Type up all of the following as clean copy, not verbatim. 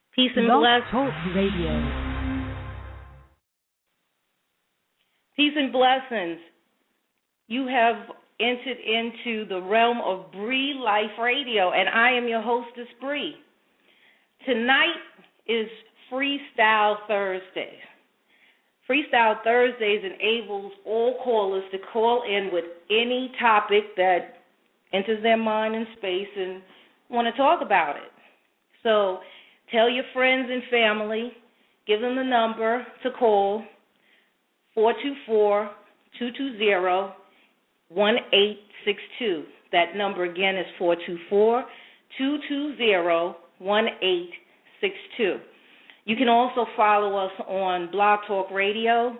Peace and Blog blessings. Talk Radio. Peace and blessings. You have entered into the realm of Bree Life Radio, and I am your hostess, Bree. Tonight is Freestyle Thursday. Freestyle Thursdays enables all callers to call in with any topic that enters their mind and space and want to talk about it. So tell your friends and family, give them the number to call, 424-220-1862. That number again is 424-220-1862. You can also follow us on Blog Talk Radio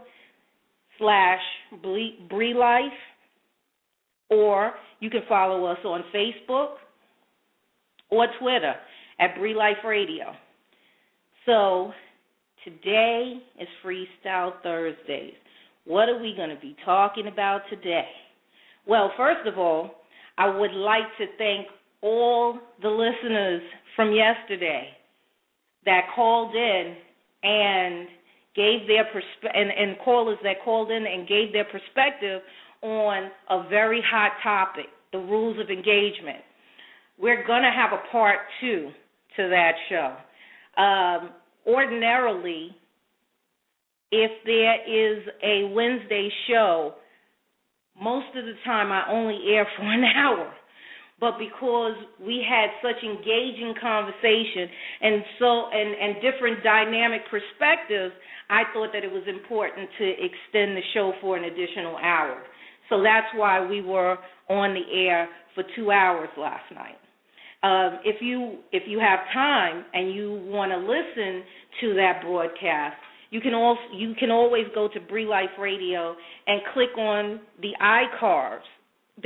/Bree Life, or you can follow us on Facebook or Twitter at Bree Life Radio. So today is Freestyle Thursdays. What are we going to be talking about today? Well, first of all, I would like to thank all the listeners from yesterday that called in and gave their and callers that called in and gave their perspective on a very hot topic, the rules of engagement. We're going to have a part 2 to that show. Ordinarily, if there is a Wednesday show, most of the time I only air for an hour. But because we had such engaging conversation and different dynamic perspectives, I thought that it was important to extend the show for an additional hour. So that's why we were on the air for 2 hours last night. If you have time and you want to listen to that broadcast, you can always go to Bree Life Radio and click on the archives of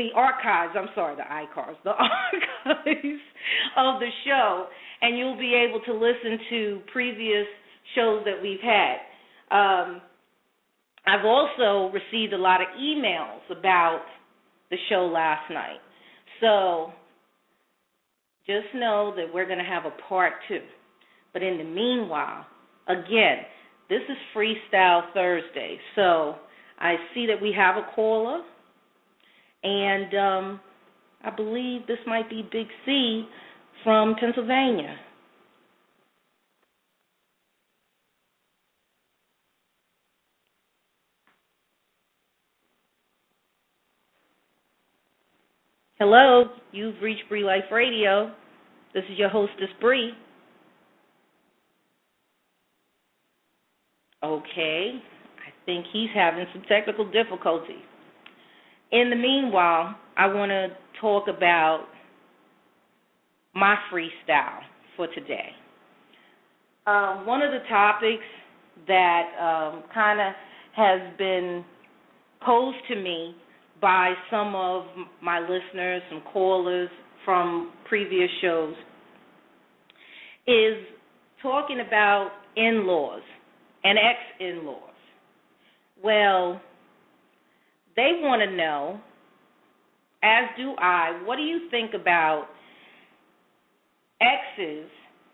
the show, and you'll be able to listen to previous shows that we've had. I've also received a lot of emails about the show last night. So just know that we're going to have a part 2. But in the meanwhile, again, this is Freestyle Thursday. So I see that we have a caller, and I believe this might be Big C from Pennsylvania. Hello, you've reached Bree Life Radio. This is your hostess, Bree. Okay, I think he's having some technical difficulty. In the meanwhile, I want to talk about my freestyle for today. One of the topics that kind of has been posed to me by some of my listeners, some callers from previous shows, is talking about in-laws and ex-in-laws. Well, they want to know, as do I, what do you think about exes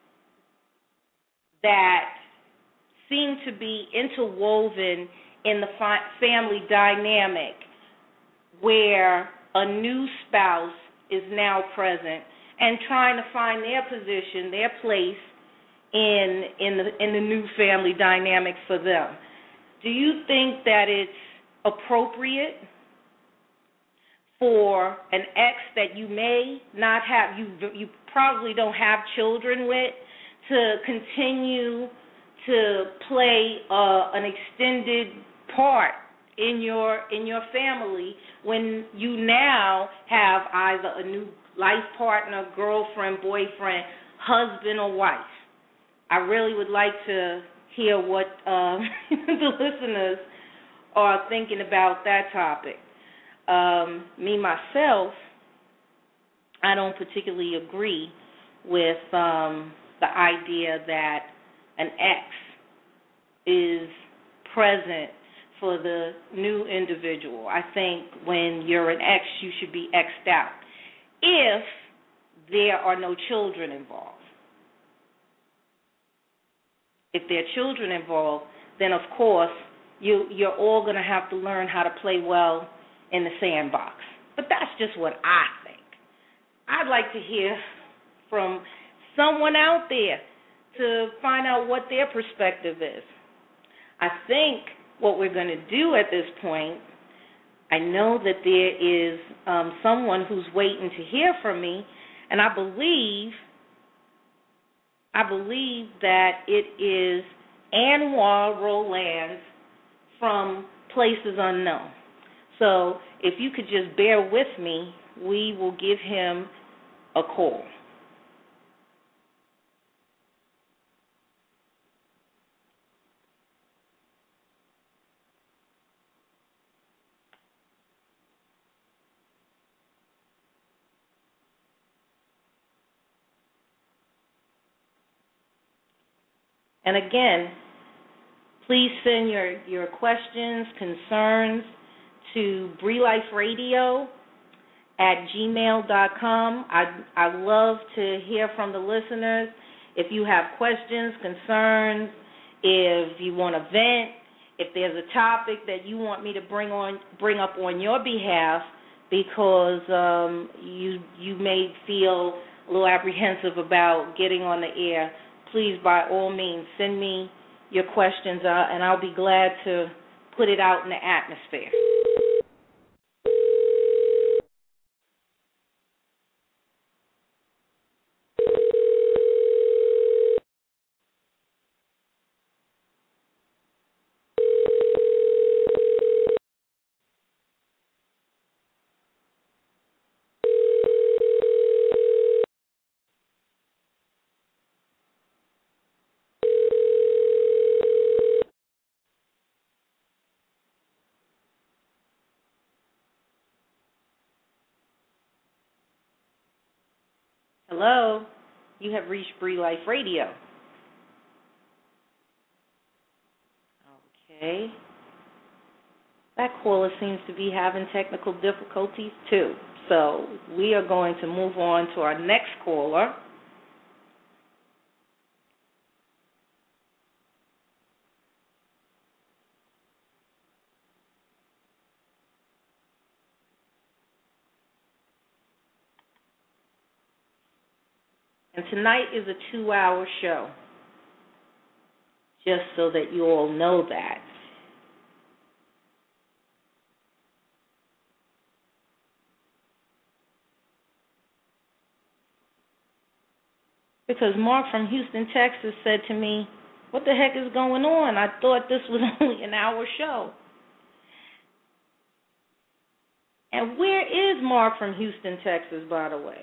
that seem to be interwoven in the family dynamic where a new spouse is now present and trying to find their position, their place in the new family dynamic for them? Do you think that it's appropriate for an ex that you may not have, you probably don't have children with, to continue to play an extended part in your family when you now have either a new life partner, girlfriend, boyfriend, husband, or wife? I really would like to hear what the listeners are thinking about that topic. Me, myself, I don't particularly agree with the idea that an ex is present for the new individual. I think when you're an ex, you should be exed out if there are no children involved. if there are children involved, then of course you're all going to have to learn how to play well in the sandbox. But that's just what I think. I'd like to hear from someone out there to find out what their perspective is. I think what we're going to do at this point, I know that there is someone who's waiting to hear from me, and I believe that it is Anwar Roland from Places Unknown. So if you could just bear with me, we will give him a call. And again, please send your questions, concerns to BreeLifeRadio@gmail.com. I love to hear from the listeners. If you have questions, concerns, if you want to vent, if there's a topic that you want me to bring up on your behalf because you may feel a little apprehensive about getting on the air, please, by all means, send me your questions, and I'll be glad to put it out in the atmosphere. Hello, you have reached Bree Life Radio. Okay. That caller seems to be having technical difficulties too. So we are going to move on to our next caller. And tonight is a 2-hour show, just so that you all know that. Because Mark from Houston, Texas said to me, what the heck is going on? I thought this was only an hour show. And where is Mark from Houston, Texas, by the way?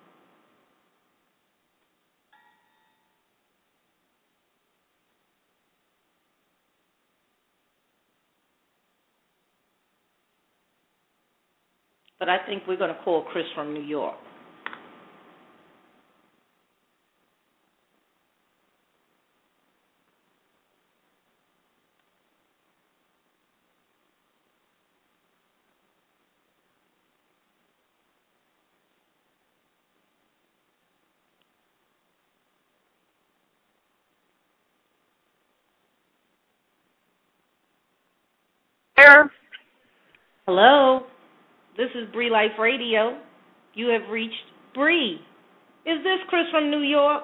But I think we're going to call Chris from New York. Hello, this is Bree Life Radio. You have reached Bree. Is this Chris from New York?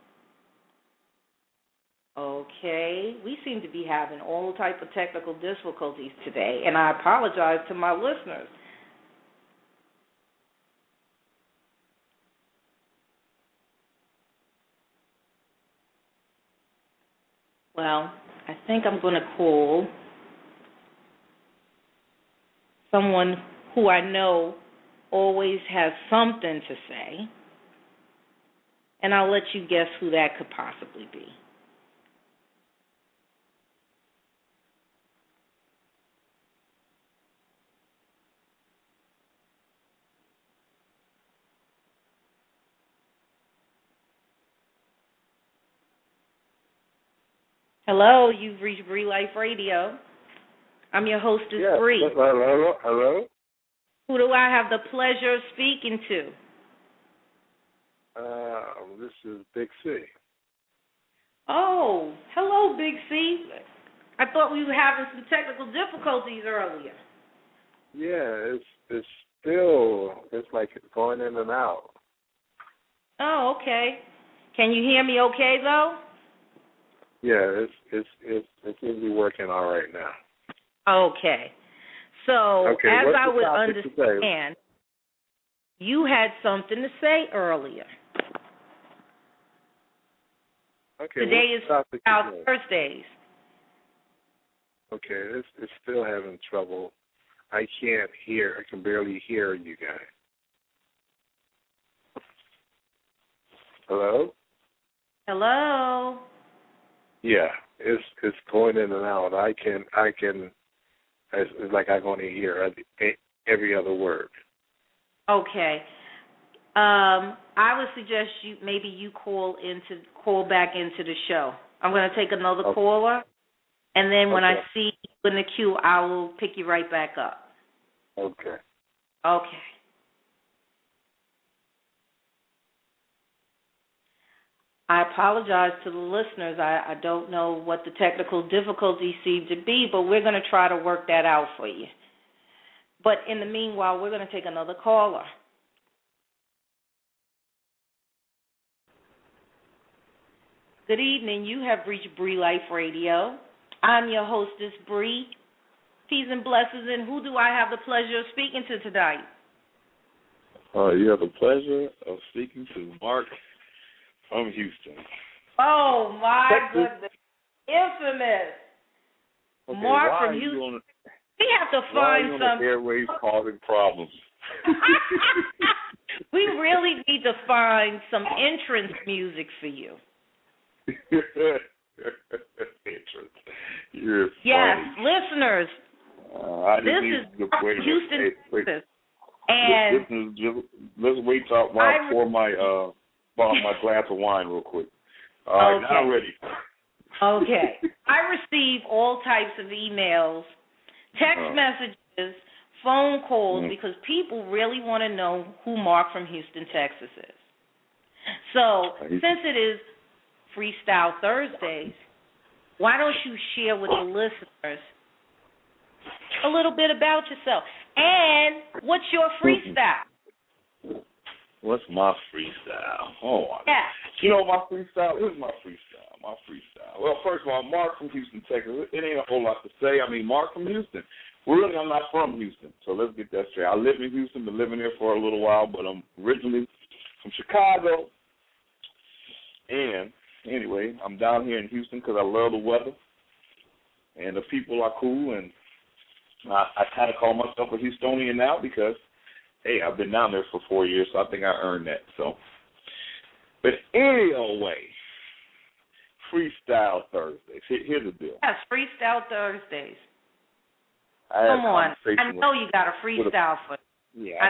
Okay, we seem to be having all type of technical difficulties today, and I apologize to my listeners. Well, I think I'm going to call someone who I know always has something to say, and I'll let you guess who that could possibly be. Hello, you've reached Bree Life Radio. I'm your hostess, Bree. Hello. Who do I have the pleasure of speaking to? This is Big C. Oh, hello, Big C. I thought we were having some technical difficulties earlier. Yeah, it's still it's like going in and out. Oh, okay. Can you hear me okay though? Yeah, it's usually working all right now. Okay. So, Okay, as what's I the would topic today? understand, you had something to say earlier. Okay, Today what's is the topic our today? Thursdays. Okay, it's still having trouble. I can't hear. I can barely hear you guys. Hello? Hello. Yeah, it's going in and out. I can. It's like I can only hear every other word. Okay. I would suggest you call back into the show. I'm going to take another caller, and then when I see you in the queue, I will pick you right back up. Okay. Okay. I apologize to the listeners. I don't know what the technical difficulties seem to be, but we're going to try to work that out for you. But in the meanwhile, we're going to take another caller. Good evening. You have reached Bree Life Radio. I'm your hostess, Bree. Peace and blessings. And who do I have the pleasure of speaking to tonight? You have the pleasure of speaking to Mark from Houston. Oh, my Texas. goodness. Infamous. Okay, Mark from Houston. We have to find some. Why are you on the airwaves causing problems? We really need to find some entrance music for you. Entrance. You're yes, funny. Listeners. This is Houston, Texas. And let's wait till I pour my glass of wine real quick. All right, now I'm ready. Okay. I receive all types of emails, text messages, phone calls, because people really want to know who Mark from Houston, Texas is. So, since it is Freestyle Thursdays, why don't you share with the listeners a little bit about yourself? And what's your freestyle? What's my freestyle? Oh, yeah. You know my freestyle? Here's my freestyle. Well, first of all, Mark from Houston, Texas. It ain't a whole lot to say. I mean, Mark from Houston. Really, I'm not from Houston, so let's get that straight. I live in Houston, been living there for a little while, but I'm originally from Chicago. And anyway, I'm down here in Houston because I love the weather, and the people are cool, and I kind of call myself a Houstonian now because, hey, I've been down there for 4 years, so I think I earned that. So, but anyway, Freestyle Thursdays. Here's the deal. Yes, Freestyle Thursdays. Come on. I know you got a freestyle for me. Yeah,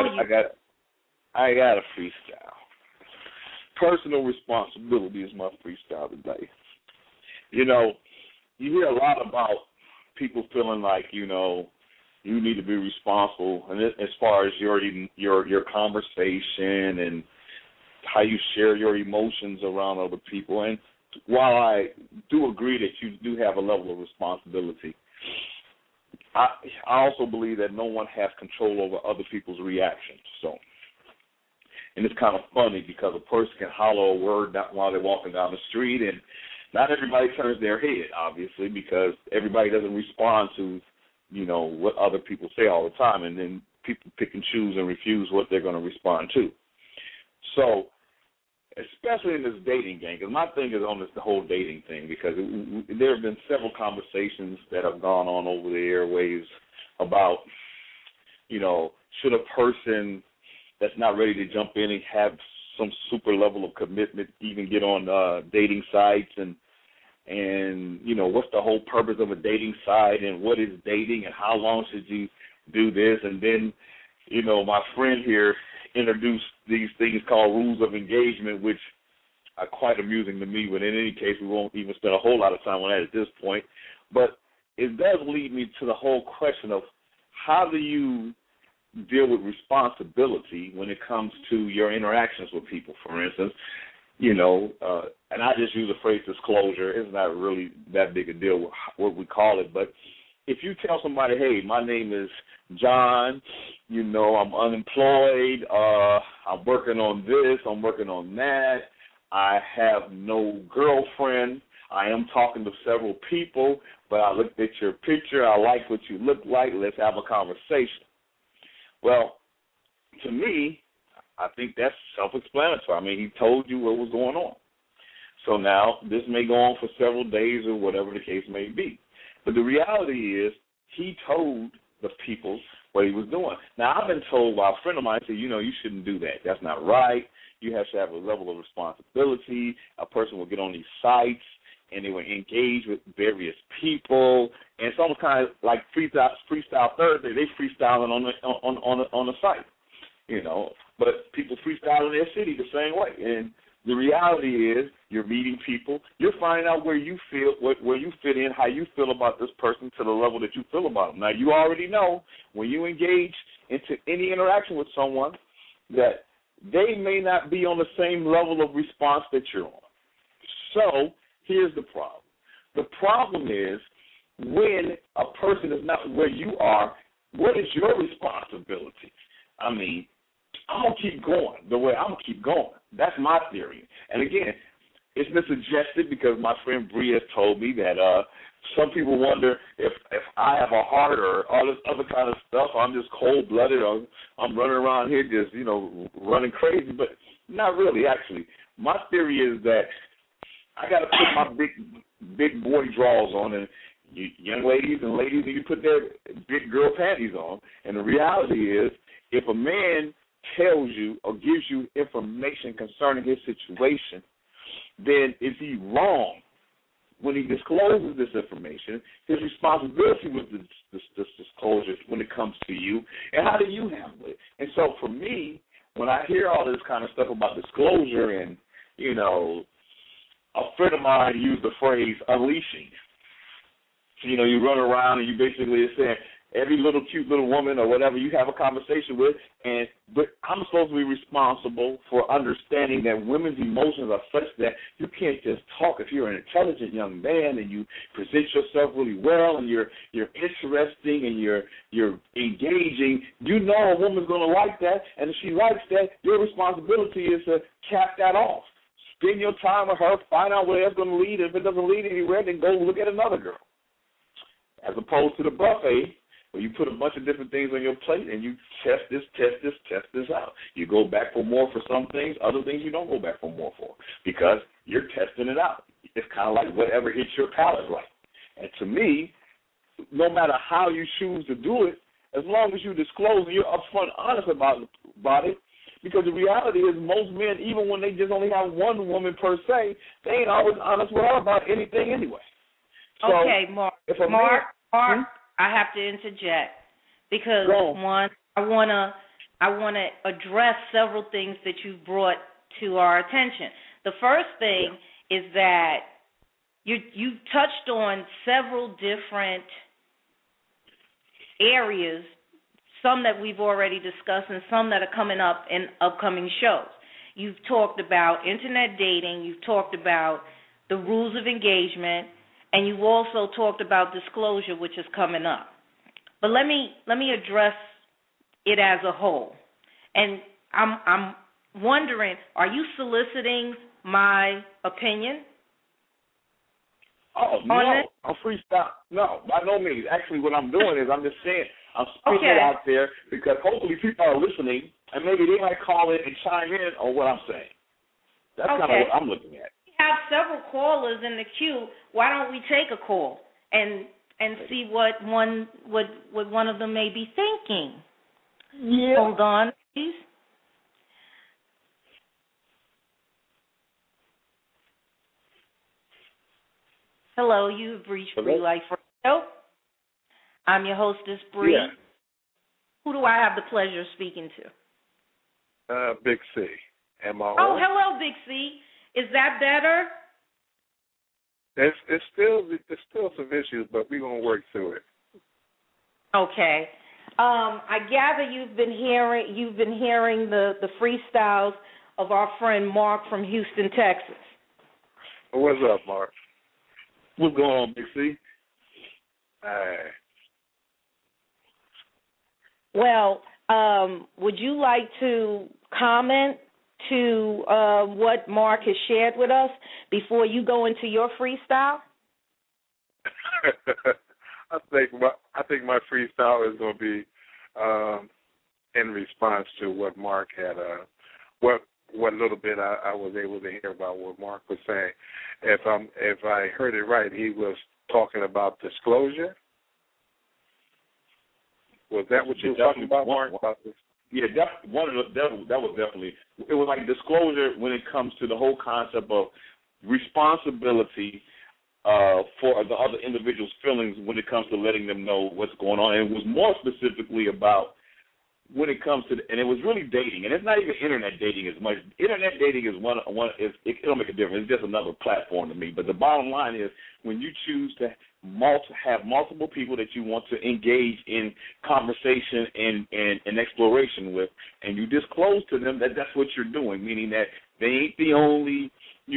I got a freestyle. Personal responsibility is my freestyle today. You know, you hear a lot about people feeling like, you know, you need to be responsible, and as far as your conversation and how you share your emotions around other people. And while I do agree that you do have a level of responsibility, I also believe that no one has control over other people's reactions. So, and it's kind of funny because a person can holler a word while they're walking down the street, and not everybody turns their head, obviously, because everybody doesn't respond to, you know, what other people say all the time, and then people pick and choose and refuse what they're going to respond to. So, especially in this dating game, because my thing is on the whole dating thing, because there have been several conversations that have gone on over the airwaves about, you know, should a person that's not ready to jump in and have some super level of commitment even get on dating sites, and you know, what's the whole purpose of a dating site, and what is dating, and how long should you do this? And then, you know, my friend here introduced these things called rules of engagement, which are quite amusing to me, but in any case, we won't even spend a whole lot of time on that at this point. But it does lead me to the whole question of how do you deal with responsibility when it comes to your interactions with people. For instance, And I just use the phrase disclosure. It's not really that big a deal what we call it. But if you tell somebody, hey, my name is John, I'm unemployed, I'm working on this, I'm working on that, I have no girlfriend, I am talking to several people, but I looked at your picture, I like what you look like, let's have a conversation. Well, to me, I think that's self-explanatory. I mean, he told you what was going on. So now this may go on for several days or whatever the case may be. But the reality is he told the people what he was doing. Now, I've been told by a friend of mine, said, you shouldn't do that. That's not right. You have to have a level of responsibility. A person will get on these sites, and they will engage with various people. And it's almost kind of like Freestyle Thursday. They freestyling on the site, But people freestyle in their city the same way. And the reality is you're meeting people. You're finding out where you fit in, how you feel about this person to the level that you feel about them. Now, you already know when you engage into any interaction with someone that they may not be on the same level of response that you're on. So here's the problem. The problem is when a person is not where you are, what is your responsibility? I mean, I'm going to keep going the way I'm going to keep going. That's my theory. And again, it's been suggested because my friend Bree has told me that some people wonder if I have a heart or all this other kind of stuff. I'm just cold-blooded or I'm running around here just, running crazy. But not really, actually. My theory is that I got to put my big boy drawers on, and you young ladies and ladies, you put their big girl panties on. And the reality is if a man tells you or gives you information concerning his situation, then is he wrong when he discloses this information? His responsibility with this disclosure when it comes to you, and how do you handle it? And so for me, when I hear all this kind of stuff about disclosure and, a friend of mine used the phrase unleashing. So, you run around and you basically are saying, every little cute little woman or whatever you have a conversation with, but I'm supposed to be responsible for understanding that women's emotions are such that you can't just talk. If you're an intelligent young man and you present yourself really well and you're interesting and you're engaging, a woman's going to like that, and if she likes that, your responsibility is to cap that off. Spend your time with her, find out where it's going to lead. If it doesn't lead anywhere, then go look at another girl. As opposed to the buffet, where you put a bunch of different things on your plate and you test this out. You go back for more for some things, other things you don't go back for more for because you're testing it out. It's kind of like whatever hits your palate right. And to me, no matter how you choose to do it, as long as you disclose and you're upfront honest about it, because the reality is most men, even when they just only have one woman per se, they ain't always honest with her about anything anyway. So okay, Mark, I have to interject because one, I wanna address several things that you brought to our attention. The first thing is that you touched on several different areas, some that we've already discussed and some that are coming up in upcoming shows. You've talked about internet dating, you've talked about the rules of engagement, and you've also talked about disclosure, which is coming up. But let me address it as a whole. And I'm wondering, are you soliciting my opinion? Oh, no, I'm freestyle. No, by no means. Actually, what I'm doing is I'm just saying, I'm spitting it out there because hopefully people are listening, and maybe they might call in and chime in on what I'm saying. That's kind of what I'm looking at. Have several callers in the queue. Why don't we take a call and see what one of them may be thinking? Yeah. Hold on, please. Hello, you've reached Bree Life Radio. I'm your hostess, Bree. Yeah. Who do I have the pleasure of speaking to? Big C. Am I on? Oh, hello, Big C. Is that better? It's still some issues, but we're gonna work through it. Okay. I gather you've been hearing the freestyles of our friend Mark from Houston, Texas. What's up, Mark? What's going on, Big C? Hey. Well, would you like to comment to what Mark has shared with us before you go into your freestyle? I think my freestyle is going to be in response to what Mark had, what little bit I was able to hear about what Mark was saying. If I heard it right, he was talking about disclosure. Was that what you were talking about, Mark? About this? Yeah, that was definitely. It was like disclosure when it comes to the whole concept of responsibility for the other individual's feelings when it comes to letting them know what's going on. And it was more specifically about when it comes to, and it was really dating, and it's not even internet dating as much. Internet dating is it'll make a difference. It's just another platform to me. But the bottom line is when you choose to have multiple people that you want to engage in conversation and exploration with, and you disclose to them that that's what you're doing, meaning that they ain't the only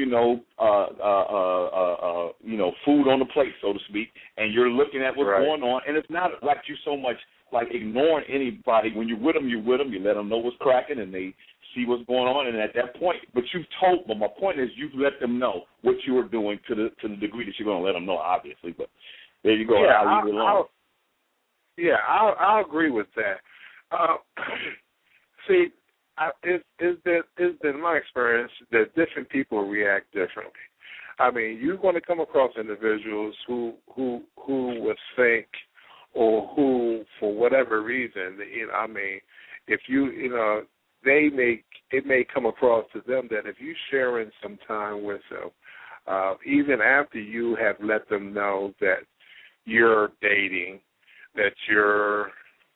food on the plate, so to speak, and you're looking at what's going on, and it's not like you so much like ignoring anybody. When you're with them, you let them know what's cracking, and they see what's going on, and at that point, but my point is you've let them know what you are doing to the degree that you're going to let them know, obviously, but there you go. Yeah, I'll leave it alone. I'll agree with that. See, it's been my experience that different people react differently. I mean, you're going to come across individuals who would think, or who, for whatever reason, if it may come across to them that if you're sharing some time with them, even after you have let them know that you're dating, that you're,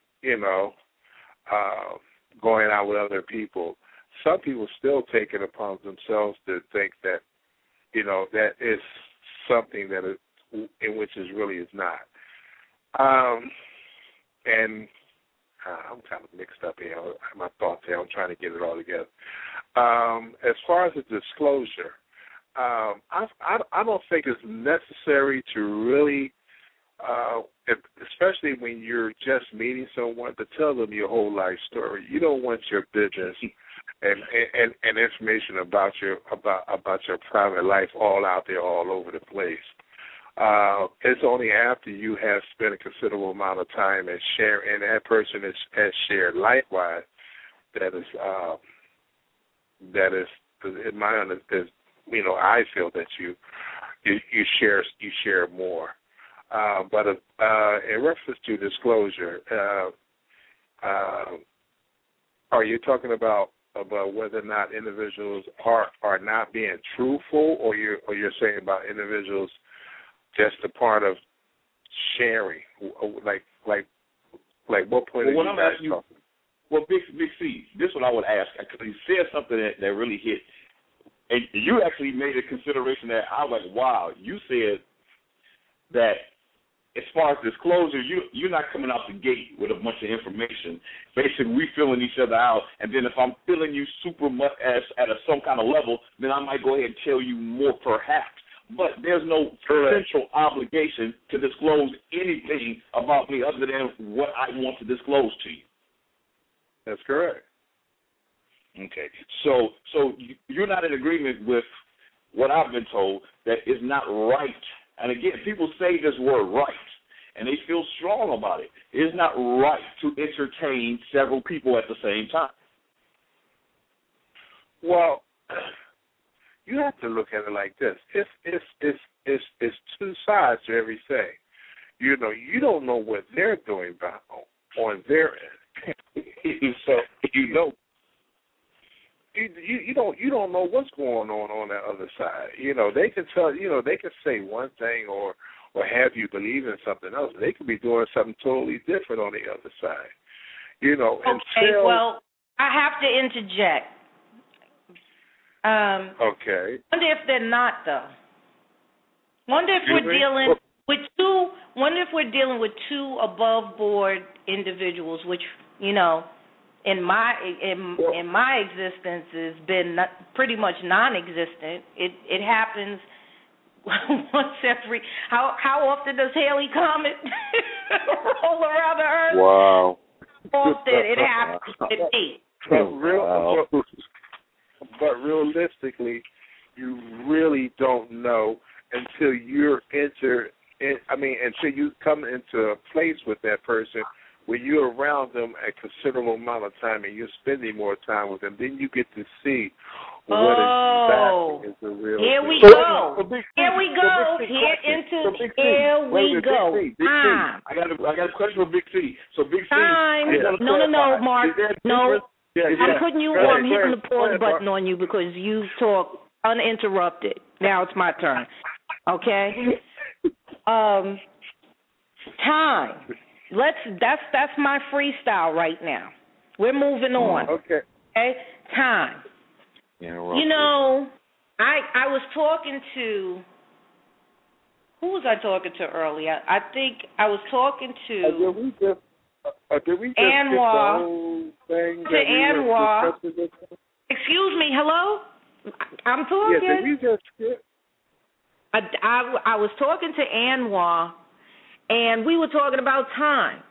going out with other people, some people still take it upon themselves to think that, that is something that is, in which is really is not. And I'm kind of mixed up here. My thoughts here. I'm trying to get it all together. As far as the disclosure, I don't think it's necessary to really, especially when you're just meeting someone, to tell them your whole life story. You don't want your business and information about your private life all out there, all over the place. It's only after you have spent a considerable amount of time and that person has shared likewise that is in my understanding, I feel that you share more. But in reference to disclosure, are you talking about whether or not individuals are not being truthful, or you're saying about individuals just a part of sharing? Like what point are you guys talking? Well, Big C, this is what I would ask, because you said something that really hit, and you actually made a consideration that I was like, wow. You said that as far as disclosure, you're not coming out the gate with a bunch of information. Basically, we filling each other out, and then if I'm feeling you super much at some kind of level, then I might go ahead and tell you more, perhaps. But there's no central obligation to disclose anything about me other than what I want to disclose to you. That's correct. Okay. So you're not in agreement with what I've been told, that is not right. And again, people say this word right, and they feel strong about it. It is not right to entertain several people at the same time. Well, you have to look at it like this. It's two sides to every thing. You don't know what they're doing on their end. So you don't know what's going on that other side. They can tell. They can say one thing or have you believe in something else. They could be doing something totally different on the other side. Okay. Well, I have to interject. Okay. Wonder if they're not, though. Wonder if we're dealing with two above board individuals, which in my existence has been pretty much non-existent. It happens once every. How often does Halley Comet roll around the Earth? Wow. Often it happens to me. But realistically, you really don't know until until you come into a place with that person where you're around them a considerable amount of time and you're spending more time with them. Then you get to see what exactly is the real thing. Here we go. I got a question for Big C. So Big C. No, Mark. No. I'm putting you on. I'm hitting the pause button on you because you talk uninterrupted. Now it's my turn. Okay? Time. That's my freestyle right now. We're moving on. Okay. Time. You know, I was talking to, who was I talking to earlier? I think I was talking to did we just Anwar. the whole thing To Anwar. Excuse me, hello? I'm talking. Yeah, did we just skip? I was talking to Anwar, and we were talking about time.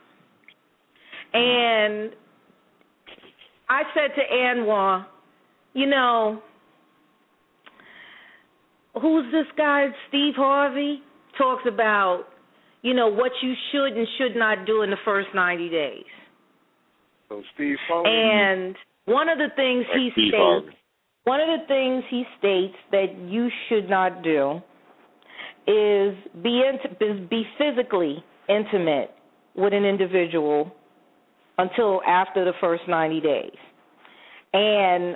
And I said to Anwar, you know, who's this guy, Steve Harvey, talks about, you know, what you should and should not do in the first 90 days. So Steve Harvey. And one of the things he states that you should not do is be physically intimate with an individual until after the first 90 days. And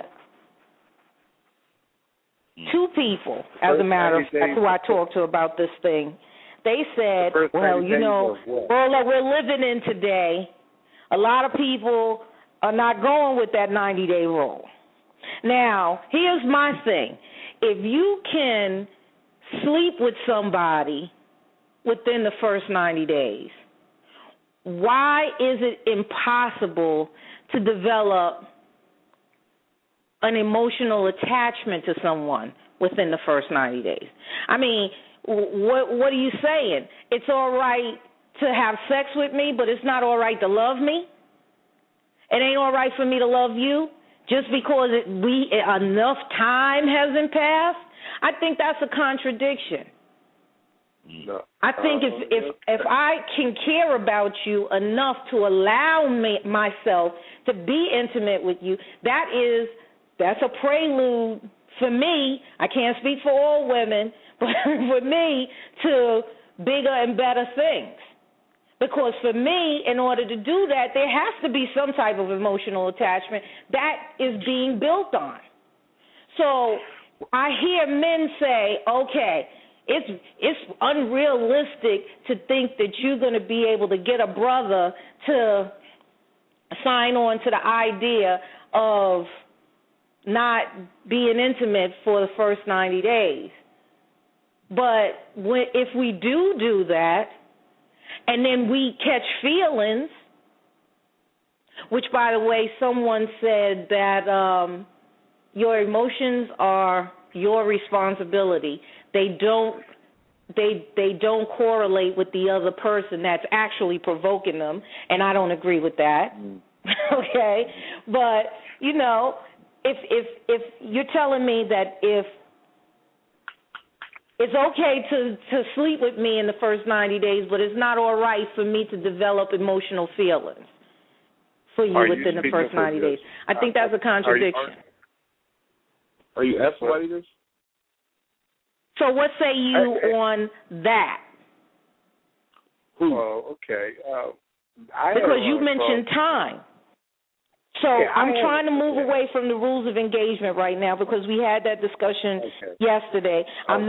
two people, as a matter of fact, who I talked to about this thing, they said, well, you know, world that we're living in today, a lot of people are not going with that 90-day rule. Now, here's my thing. If you can sleep with somebody within the first 90 days, why is it impossible to develop an emotional attachment to someone within the first 90 days? I mean, what are you saying? It's all right to have sex with me, but it's not all right to love me? It ain't all right for me to love you just because enough time hasn't passed? I think that's a contradiction. No. I think if I can care about you enough to allow myself to be intimate with you, that's a prelude for me. I can't speak for all women, but for me, to bigger and better things. Because for me, in order to do that, there has to be some type of emotional attachment that is being built on. So I hear men say, okay, it's unrealistic to think that you're going to be able to get a brother to sign on to the idea of not being intimate for the first 90 days. But if we do that, and then we catch feelings, which, by the way, someone said that your emotions are your responsibility. They don't correlate with the other person that's actually provoking them, and I don't agree with that. Okay, but you know, if you're telling me that if it's okay to sleep with me in the first 90 days, but it's not all right for me to develop emotional feelings for you within the first 90 days. I think that's a contradiction. Are you asking somebody this? So what say you on that? Oh, okay. Because you mentioned time. So I'm trying to move away from the rules of engagement right now because we had that discussion yesterday.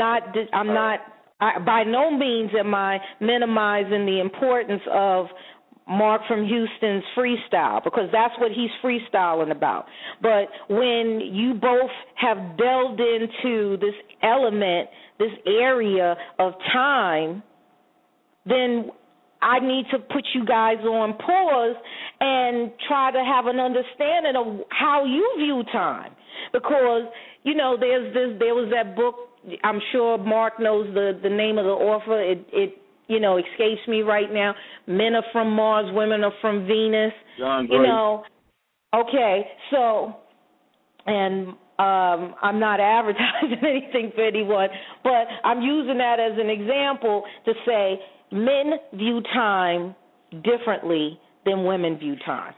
By no means am I minimizing the importance of Mark from Houston's freestyle, because that's what he's freestyling about. But when you both have delved into this element, this area of time, then I need to put you guys on pause and try to have an understanding of how you view time. Because, you know, there was that book, I'm sure Mark knows the name of the author. It you know, escapes me right now. Men are from Mars, women are from Venus. John Gray. You know, okay, so, and I'm not advertising anything for anyone, but I'm using that as an example to say men view time differently than women view time.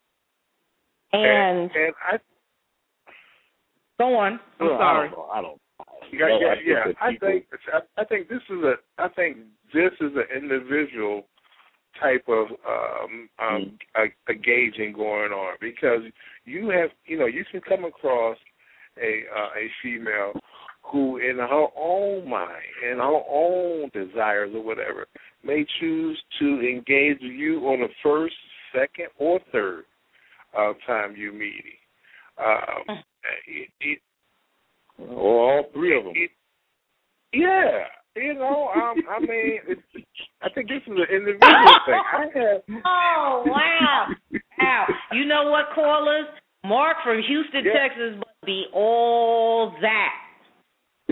And I go on. I'm sorry. I don't. Yeah. I think this is an individual type of a gauging going on, because you can come across a female who, in her own mind, in her own desires or whatever, may choose to engage you on the first, second, or third time you meet. Or all three of them. Yeah. You know, I mean, I think this is an individual thing. Oh, wow. Wow. You know what, callers? Mark from Houston, Texas, must be all that.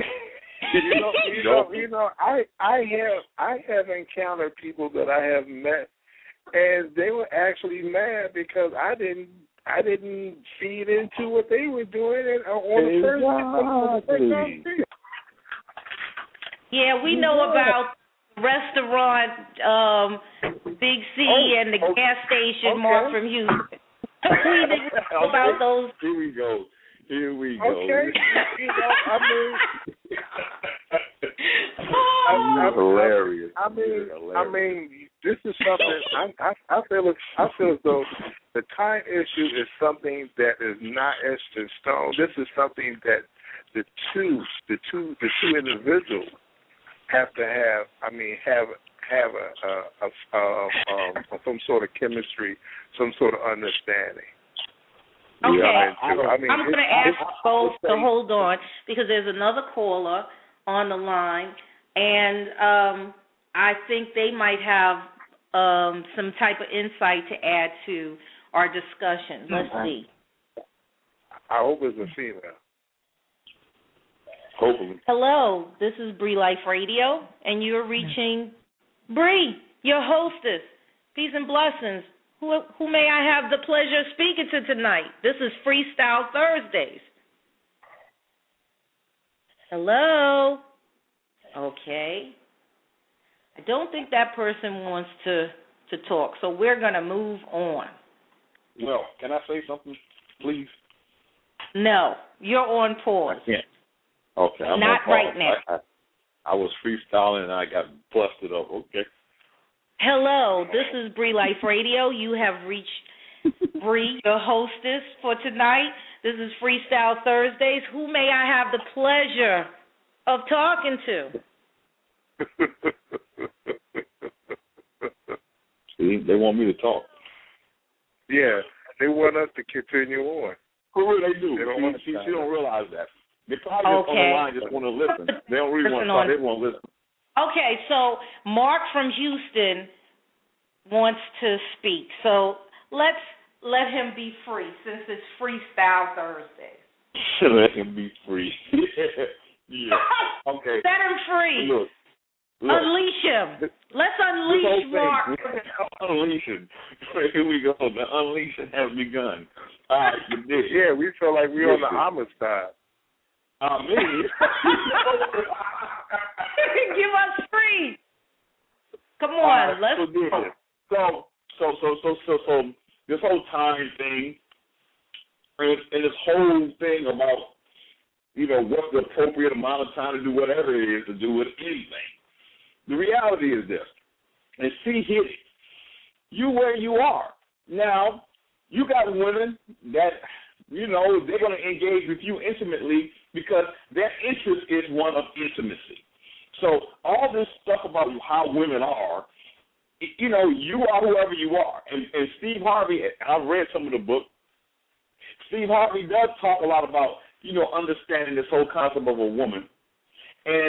I have encountered people that I have met, and they were actually mad because I didn't feed into what they were doing on the first time. Yeah, we know about restaurant Big C and the gas station Mark from Houston. We didn't know about those. Here we go. Okay. Hilarious. I mean, this is something. I feel as though the time issue is something that is not etched in stone. This is something that the two individuals have to have. I mean, have some sort of chemistry, some sort of understanding. Okay, I'm going to ask both to hold on, because there's another caller on the line, and I think they might have some type of insight to add to our discussion. Let's see. I hope it's a female. Hopefully. Hello, this is Bree Life Radio, and you're reaching Bree, your hostess. Peace and blessings. Who may I have the pleasure of speaking to tonight? This is Freestyle Thursdays. Hello? Okay. I don't think that person wants to talk, so we're going to move on. Well, can I say something, please? No, you're on pause. I can't. Okay. I'm not right now. I was freestyling and I got busted up. Okay. Hello, this is Bree Life Radio. You have reached Bree, your hostess for tonight. This is Freestyle Thursdays. Who may I have the pleasure of talking to? See, they want me to talk. Yeah, they want us to continue on. Who they do? They don't want to she don't realize that. They probably just on the line just want to listen. They don't really want to talk. They want to listen. Okay, so Mark from Houston wants to speak. So let's let him be free, since it's Freestyle Thursday. Let him be free. Yeah. Okay. Set him free. Look. Unleash him. Let's unleash Mark. Unleash him. Here we go. The unleashing has begun. All right, yeah, we feel like we're on the homicide. Me? Give us free. Come on, let's go. So this whole time thing, and this whole thing about, what's the appropriate amount of time to do whatever it is to do with anything. The reality is this, and see here, you where you are. Now, you got women that, they're going to engage with you intimately because their interest is one of intimacy. So all this stuff about how women are, you are whoever you are. And Steve Harvey, I've read some of the book. Steve Harvey does talk a lot about, understanding this whole concept of a woman. And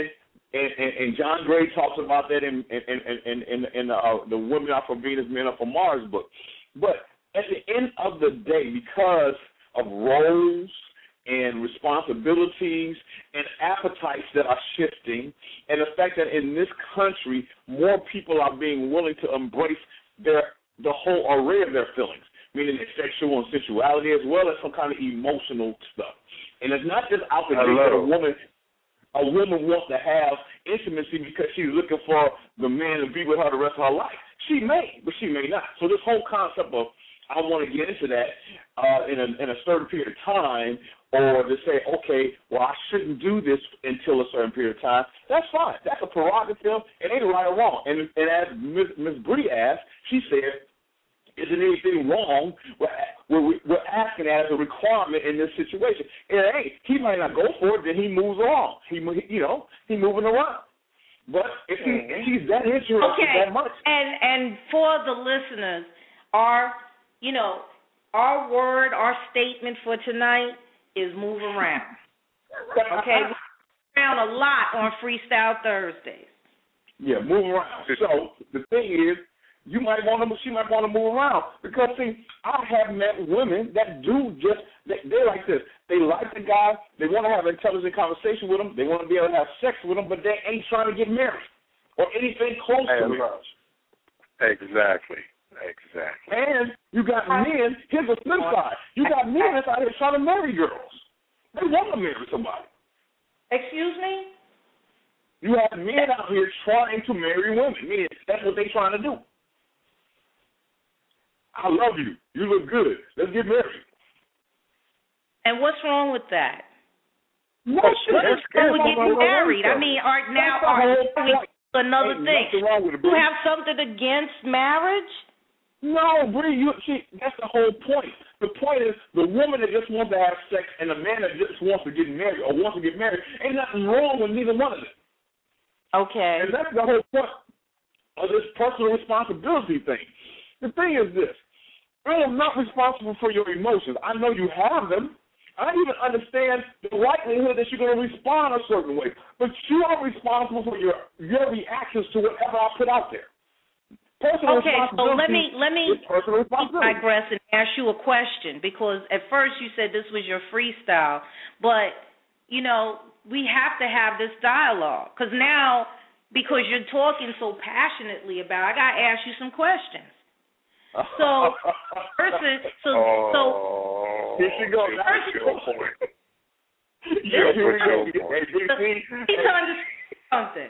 And John Gray talks about that in the Women Are for Venus, Men Are for Mars book. But at the end of the day, because of roles and responsibilities and appetites that are shifting, and the fact that in this country more people are being willing to embrace the whole array of their feelings, meaning sexual and sensuality as well as some kind of emotional stuff. And it's not just out the gate that a woman wants to have intimacy because she's looking for the man to be with her the rest of her life. She may, but she may not. So this whole concept of I want to get into that in a certain period of time, or to say, okay, well, I shouldn't do this until a certain period of time, that's fine. That's a prerogative. It ain't right or wrong. And as Ms. Bree asked, she said, isn't anything wrong we're asking that as a requirement in this situation? It ain't. He might not go for it, then he moves along. He moving around. But if he's that interested that much. And for the listeners, our word, our statement for tonight is move around. Okay? We move around a lot on Freestyle Thursdays. Yeah, move around. So the thing is, she might want to move around. Because, see, I have met women that do they're like this. They like the guy. They want to have an intelligent conversation with him. They want to be able to have sex with him, but they ain't trying to get married or anything close to marriage. Exactly. And you got men, here's the flip side. You got men that's out here trying to marry girls. They want to marry somebody. Excuse me? You have men out here trying to marry women. Meaning that's what they're trying to do. I love you. You look good. Let's get married. And what's wrong with that? No shit. What is wrong with getting married? I mean, another thing. You have something against marriage? No, Bree, that's the whole point. The point is the woman that just wants to have sex and the man that just wants to get married or wants to get married, ain't nothing wrong with neither one of them. Okay. And that's the whole point of this personal responsibility thing. The thing is this. I am not responsible for your emotions. I know you have them. I even understand the likelihood that you're going to respond a certain way. But you are responsible for your reactions to whatever I put out there. Personal so let me digress and ask you a question, because at first you said this was your freestyle, but, we have to have this dialogue, because you're talking so passionately about it, I got to ask you some questions. So, here she goes. Here we go. Need to understand something.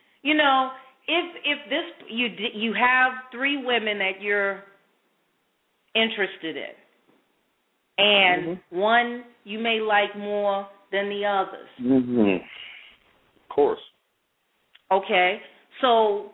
If this you have 3 women that you're interested in, and one you may like more than the others. Mm-hmm. Of course. Okay. So,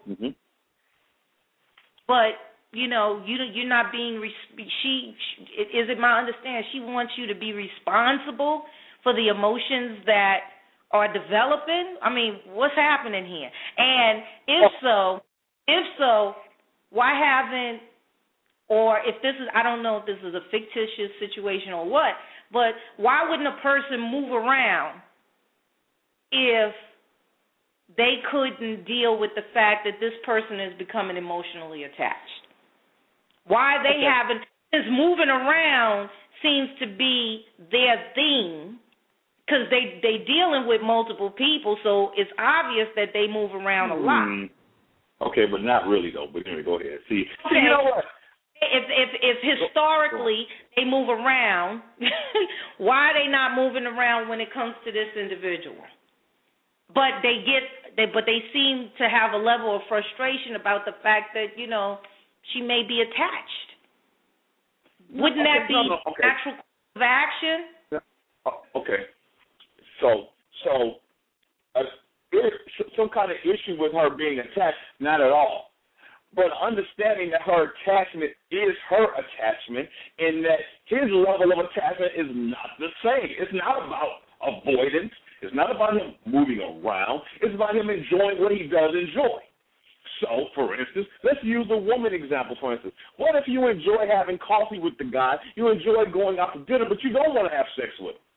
but you're not being. She is it my understanding she wants you to be responsible for the emotions that are developing? I mean, what's happening here? And if so, why haven't, or if this is, I don't know if this is a fictitious situation or what, but why wouldn't a person move around if they couldn't deal with the fact that this person is becoming emotionally attached? Why they haven't, because moving around seems to be their thing, because they dealing with multiple people, so it's obvious that they move around a lot. Okay, but not really though. But anyway, go ahead. See, okay. You know what? If historically they move around, why are they not moving around when it comes to this individual? But they seem to have a level of frustration about the fact that she may be attached. Wouldn't that be actual of action? Okay. So there's some kind of issue with her being attached, not at all. But understanding that her attachment is her attachment and that his level of attachment is not the same. It's not about avoidance. It's not about him moving around. It's about him enjoying what he does enjoy. So, for instance, let's use the woman example, for instance. What if you enjoy having coffee with the guy, you enjoy going out to dinner, but you don't want to have sex with him?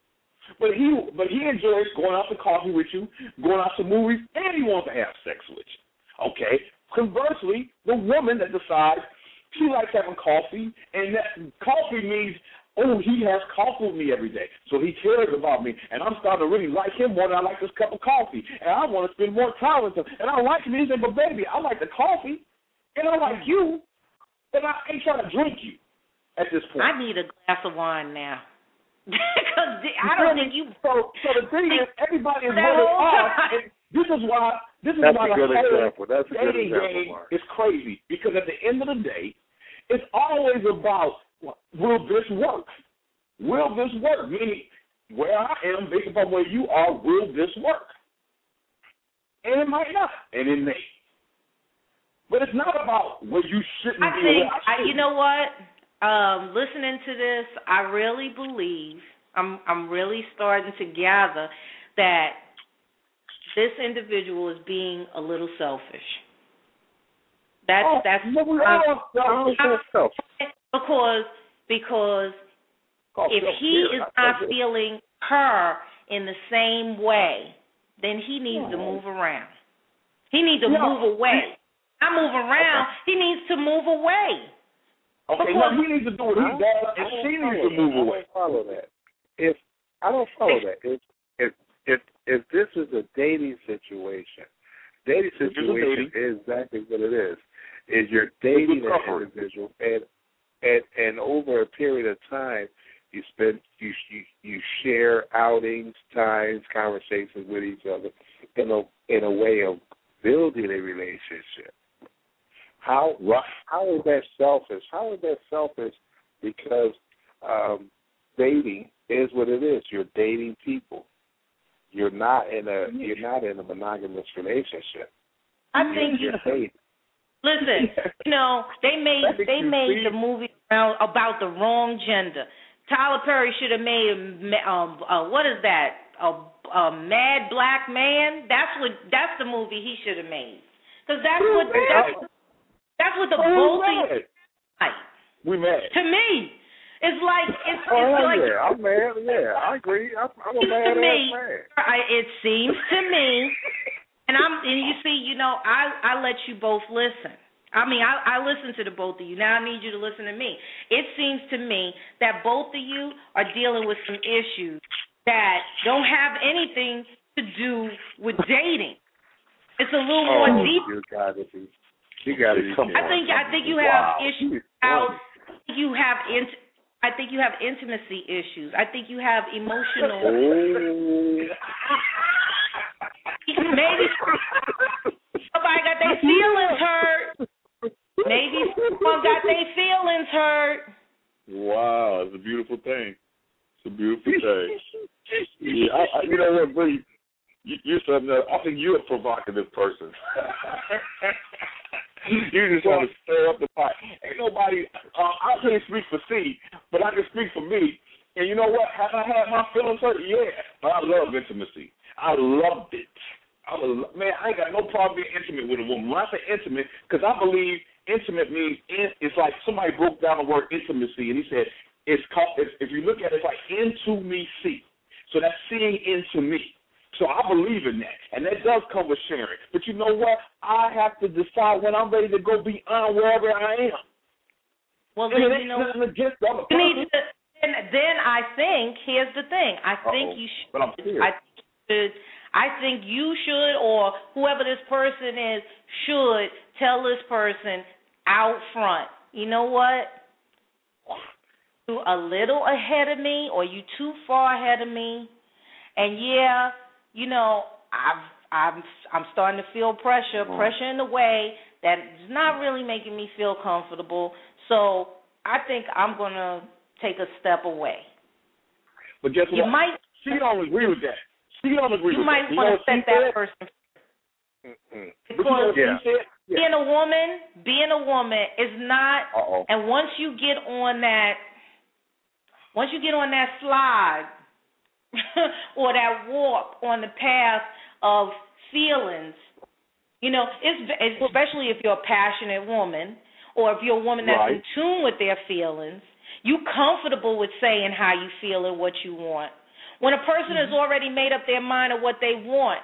But he enjoys going out to coffee with you, going out to movies, and he wants to have sex with you. Okay. Conversely, the woman that decides she likes having coffee, and that coffee means, oh, he has coffee with me every day, so he cares about me, and I'm starting to really like him more than I like this cup of coffee, and I want to spend more time with him, and I like him. He said, but baby, I like the coffee, and I like you, but I ain't trying to drink you at this point. I need a glass of wine now. Because I don't think you. So the thing is, everybody is really off. And this is why the whole dating game is crazy. Because at the end of the day, it's always about, will this work? Will this work? Meaning, where I am, based upon where you are, will this work? And it might not, and it may. But it's not about where you shouldn't be. You know what? Listening to this, I really believe, I'm really starting to gather that this individual is being a little selfish. That's because if he is not feeling her in the same way, then he needs to move around. He needs to move away. Not move around. He needs to move away. Okay, now he needs to do what he does, and she needs to move away. I don't follow that. If this is a dating situation is exactly what it is. Is you're dating an individual, and over a period of time, you share outings, times, conversations with each other in a way of building a relationship. How is that selfish? How is that selfish? Because dating is what it is. You're dating people. You're not in a monogamous relationship. I think you're dating. Listen, they made the movie about the wrong gender. Tyler Perry should have made what is that? A Mad Black Man? That's the movie he should have made. Because that's what the voting is like. We mad. To me, it's like I'm mad. Yeah, I agree. I'm a mad man. It seems to me, and you see, I let you both listen. I mean, I listen to the both of you. Now I need you to listen to me. It seems to me that both of you are dealing with some issues that don't have anything to do with dating. It's a little more deep. You got it. I think you have issues. I think you have intimacy issues. I think you have emotional. Maybe somebody got their feelings hurt. Maybe someone got their feelings hurt. Wow, it's a beautiful thing. It's a beautiful thing. Yeah, you know what, Bree? You're something else. I think you're a provocative person. You just want to stir up the pot. Ain't nobody. I can't speak for C, but I can speak for me. And you know what? Have I had my feelings hurt? Yeah, but I love intimacy. I loved it. Man, I ain't got no problem being intimate with a woman. When I say intimate, because I believe intimate means it's like somebody broke down the word intimacy, and he said it's called. If you look at it, it's like into me see. So that's seeing into me. So I believe in that, and that does come with sharing. But you know what? I have to decide when I'm ready to go beyond wherever I am. Well, then you know. Then I think here's the thing. I think you should. But I'm serious. I think you should, or whoever this person is, should tell this person out front. You know what? You a little ahead of me, or you too far ahead of me, and yeah. I'm starting to feel pressure in a way that is not really making me feel comfortable. So I think I'm going to take a step away. But guess what? She don't agree with that. You might want to set that person free. Because being a woman is not. And once you get on that slide. Or that walk on the path of feelings, especially if you're a passionate woman or if you're a woman that's in tune with their feelings, you comfortable with saying how you feel and what you want. When a person has already made up their mind of what they want,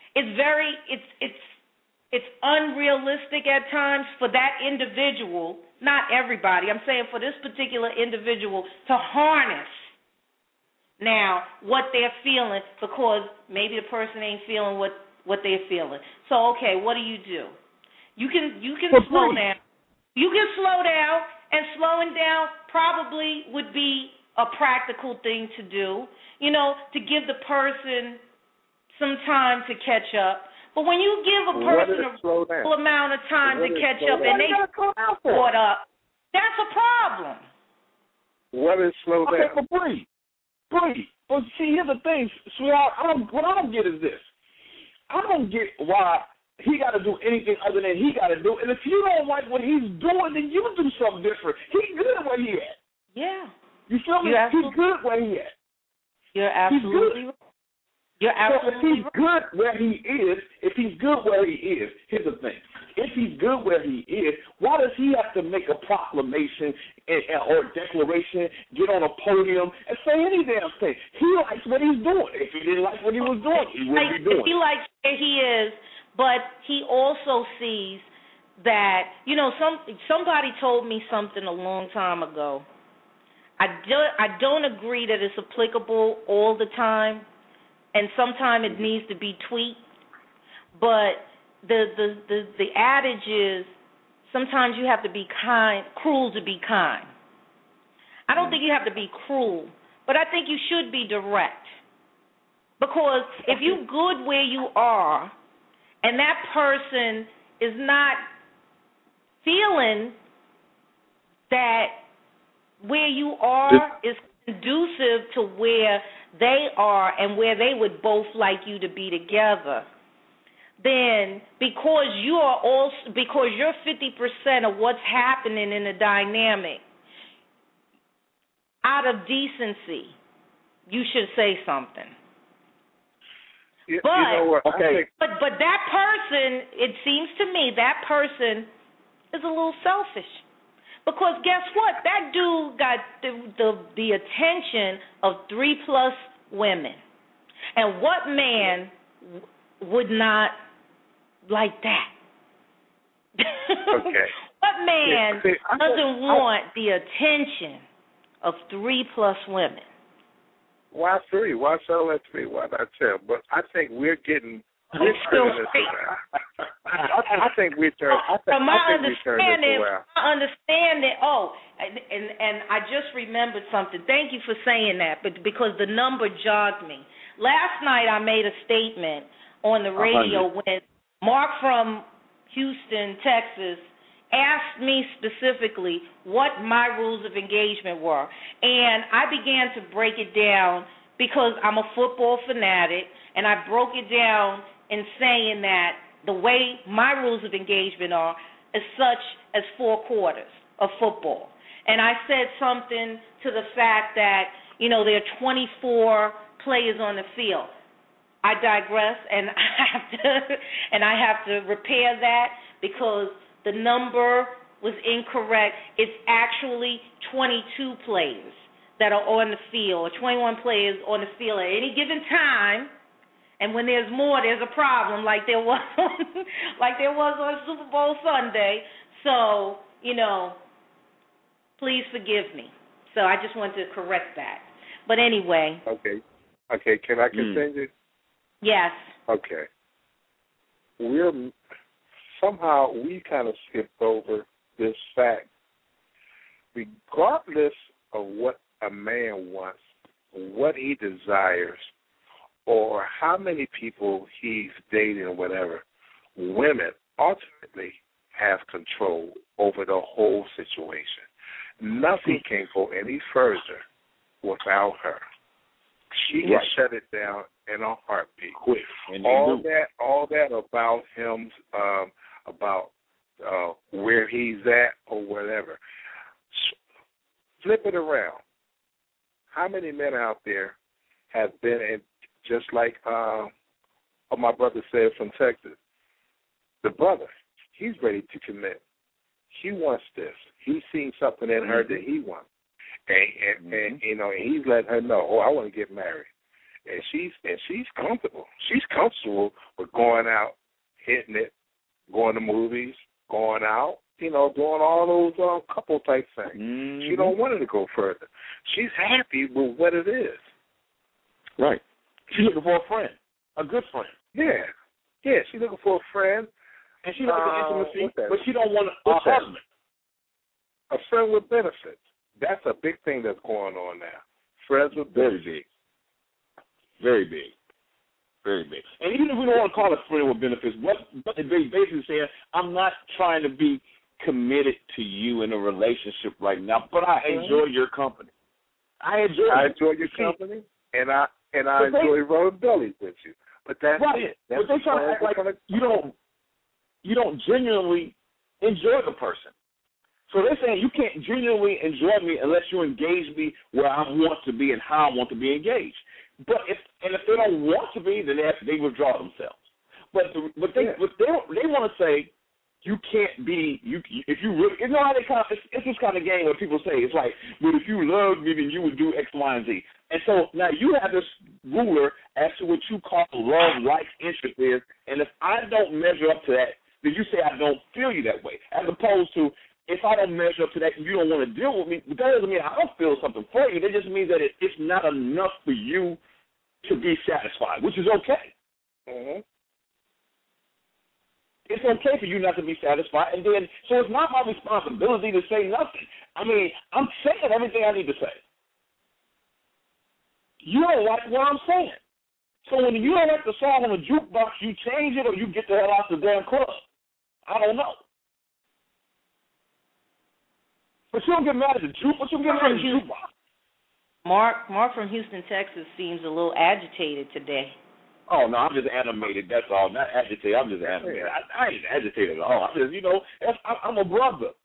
it's unrealistic at times for that individual, not everybody, I'm saying for this particular individual, to harness now what they're feeling, because maybe the person ain't feeling what they're feeling. So, okay, what do? You can slow down. You can slow down, and slowing down probably would be a practical thing to do, to give the person some time to catch up. But when you give a person a full amount of time to catch up and they caught up, that's a problem. What is slow down? Okay, but breathe. But see, here's the thing, sweetheart. What I don't get is this. I don't get why he got to do anything other than he got to do. And if you don't like what he's doing, then you do something different. He's good where he at. Yeah. You feel me? He's good where he at. You're absolutely right. You're absolutely right. So if he's good where he is, here's the thing. If he's good where he is, why does he have to make a proclamation or declaration, get on a podium, and say any damn thing? He likes what he's doing. If he didn't like what he was doing, he wouldn't be doing it. He likes where he is, but he also sees that, somebody told me something a long time ago. I don't agree that it's applicable all the time, and sometimes it needs to be tweaked, but the adage is sometimes you have to be cruel to be kind. I don't think you have to be cruel, but I think you should be direct. Because if you're good where you are and that person is not feeling that where you are is conducive to where they are and where they would both like you to be together, then because you're 50% of what's happening in the dynamic, out of decency, you should say something. But that person, it seems to me, that person is a little selfish. Because guess what? That dude got the attention of 3+ women. And what man would not like that? Okay. What man doesn't want the attention of 3+ women? Why 3? Why settle at 3? Why not 10? But I think we're turning this around. I think we turn this around. My understanding. And I just remembered something. Thank you for saying that, but because the number jogged me. Last night I made a statement on the radio 100. when Mark from Houston, Texas, asked me specifically what my rules of engagement were. And I began to break it down because I'm a football fanatic, and I broke it down in saying that the way my rules of engagement are is such as 4 quarters of football. And I said something to the fact that, there are 24 players on the field. I digress, and I have to repair that because the number was incorrect. It's actually 22 players that are on the field, or 21 players on the field at any given time. And when there's more, there's a problem, like there was on Super Bowl Sunday. So, please forgive me. So I just wanted to correct that. But anyway. Okay. Can I continue? Yes. Okay. Somehow we kind of skipped over this fact. Regardless of what a man wants, what he desires, or how many people he's dating or whatever, women ultimately have control over the whole situation. Nothing can go any further without her. She can shut it down in a heartbeat. Quick. All that about him, about where he's at or whatever. Flip it around. How many men out there have been in, just like my brother said from Texas, the brother, he's ready to commit. He wants this. He's seen something in her that he wants. And he's letting her know, I want to get married. and she's comfortable. She's comfortable with going out, hitting it, going to movies, going out, doing all those couple type things. Mm-hmm. She don't want it to go further. She's happy with what it is. Right. She's looking for a friend, a good friend. Yeah. Yeah, she's looking for a friend. And she likes the intimacy, but she don't want a husband. A friend with benefits. That's a big thing that's going on now. Friends with benefits. Very big. Very big. And even if we don't want to call it friend with benefits, what they basically saying, I'm not trying to be committed to you in a relationship right now, but I enjoy your company. I enjoy your company, and I enjoy rubbing bellies with you. But that's it. That's but they try to act like you don't genuinely enjoy the person. So they're saying you can't genuinely enjoy me unless you engage me where I want to be and how I want to be engaged. But if they don't want to be, then they withdraw themselves. But they want to say you can't be if you really how they it's this kind of game where people say it's like, but if you love me then you would do X, Y, and Z. And so now you have this ruler as to what you call love, like, interest is, and if I don't measure up to that, then you say I don't feel you that way, as opposed to if I don't measure up to that and you don't want to deal with me, but that doesn't mean I don't feel something for you. That just means that it's not enough for you to be satisfied, which is okay. Mm-hmm. It's okay for you not to be satisfied, and then so it's not my responsibility to say nothing. I mean, I'm saying everything I need to say. You don't like what I'm saying. So when you don't like the song on the jukebox, you change it or you get the hell out the damn club. I don't know. But you don't get mad at the jukebox. You get mad at the jukebox. Mark from Houston, Texas seems a little agitated today. Oh, no, I'm just animated. That's all. Not agitated. I'm just animated. I ain't agitated at all. I'm just, I'm a brother.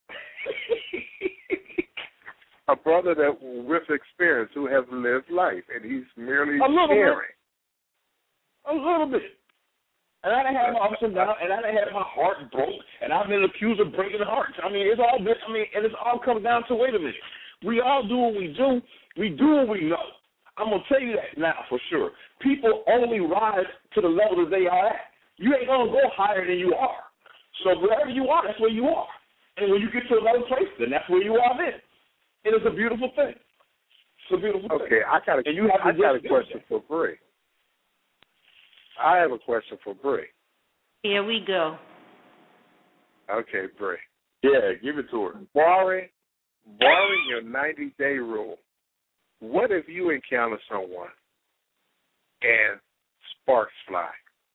A brother that with experience who has lived life, and he's merely sharing. A little bit. And I done had my ups and downs, and I done had my heart broke, and I've been accused of breaking hearts. I mean, it's all been, and it's all comes down to, wait a minute. We all do what we do. We do what we know. I'm going to tell you that now for sure. People only rise to the level that they are at. You ain't going to go higher than you are. So wherever you are, that's where you are. And when you get to another place, then that's where you are then. And it's a beautiful thing. It's a beautiful thing. Okay, I got a question for Bree. I have a question for Bree. Here we go. Okay, Bree. Yeah, give it to her. Barring your 90-day rule, what if you encounter someone and sparks fly?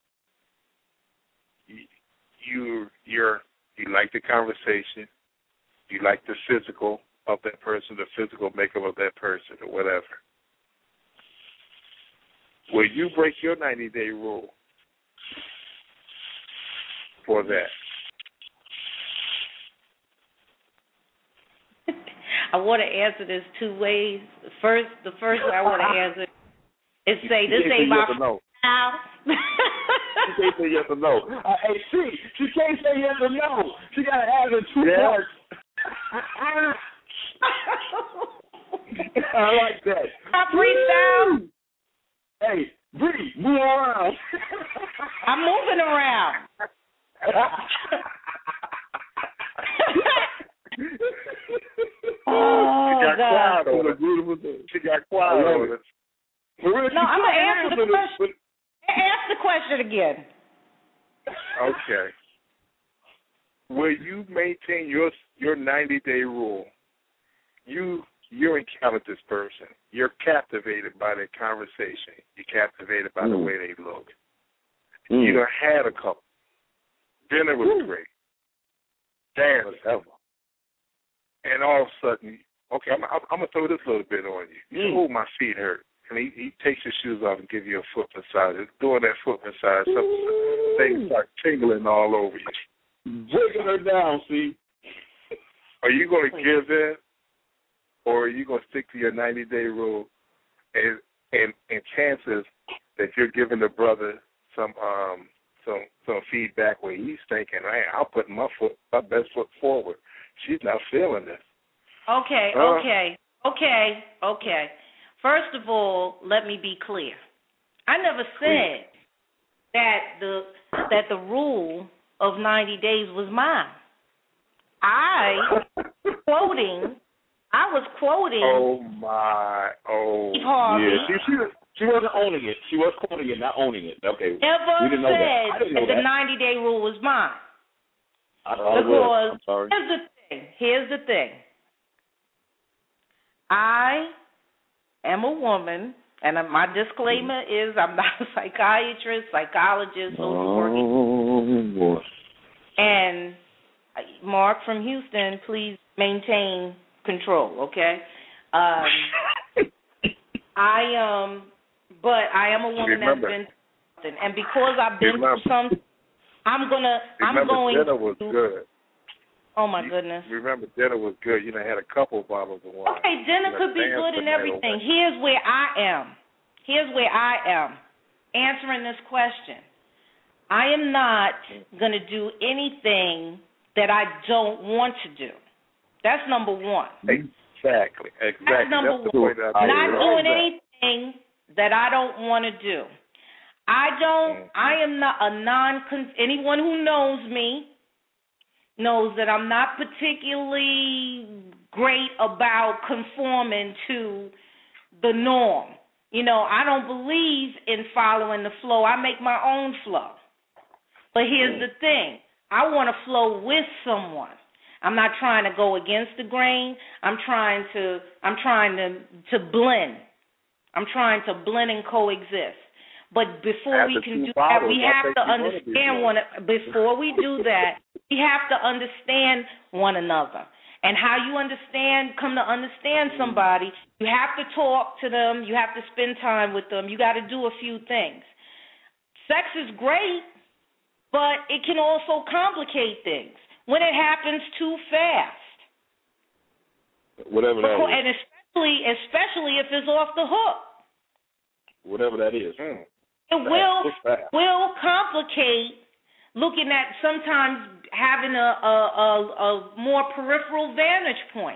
You like the conversation, you like the physical of that person, the physical makeup of that person, or whatever. Will you break your 90-day rule for that? I want to answer this two ways. The first way I want to answer is say this ain't my house. She can't say yes or no. Hey, she can't say yes or no. She got to answer two parts. I like that. Freestyle. Hey, Bree, move around. I'm moving around. She got God. quiet on it. She got quiet on it. No, I'm going to answer the question. Ask the question again. Okay. Will you maintain your 90-day rule? You encountered this person. You're captivated by their conversation. You're captivated by the way they look. You done had a couple. Dinner was great. Dance. And all of a sudden, okay, I'm going to throw this little bit on you. You say, oh, my feet hurt. And he takes his shoes off and gives you a foot massage. Doing that foot massage, some things start tingling all over you. Breaking her down, see? Are you going to give in, or are you going to stick to your 90-day rule? And chances that you're giving the brother some feedback where he's thinking, hey, I'm putting my best foot forward. She's not feeling this. Okay. First of all, let me be clear. I never said that the rule of 90 days was mine. I was quoting. Oh my! Oh, Steve Harvey. Yeah, she wasn't owning it. She was quoting it, not owning it. Okay. Never we didn't know that. I didn't know said that. the 90-day rule was mine. I thought it was. I'm sorry. Here's the thing. I am a woman, and my disclaimer is I'm not a psychiatrist, psychologist, social worker. Oh, boy. And Mark from Houston, please maintain control, okay? But I am a woman that's been something, and because I've been through something, I'm going dinner was good. Oh my goodness! Remember, dinner was good. You know, had a couple of bottles of wine. Okay, dinner could be good and everything. Here's where I am answering this question. I am not going to do anything that I don't want to do. That's number one. Exactly. That's number one. Not doing anything that I don't want to do. I am not anyone who knows me knows that I'm not particularly great about conforming to the norm. You know, I don't believe in following the flow. I make my own flow. But here's the thing. I want to flow with someone. I'm not trying to go against the grain. I'm trying to blend. I'm trying to blend and coexist. But before we can do that, we have to understand before we do that, we have to understand one another. And how you come to understand somebody, you have to talk to them, you have to spend time with them, you got to do a few things. Sex is great, but it can also complicate things when it happens too fast. Whatever that is. And especially if it's off the hook. Whatever that is. It will complicate looking at sometimes having a more peripheral vantage point.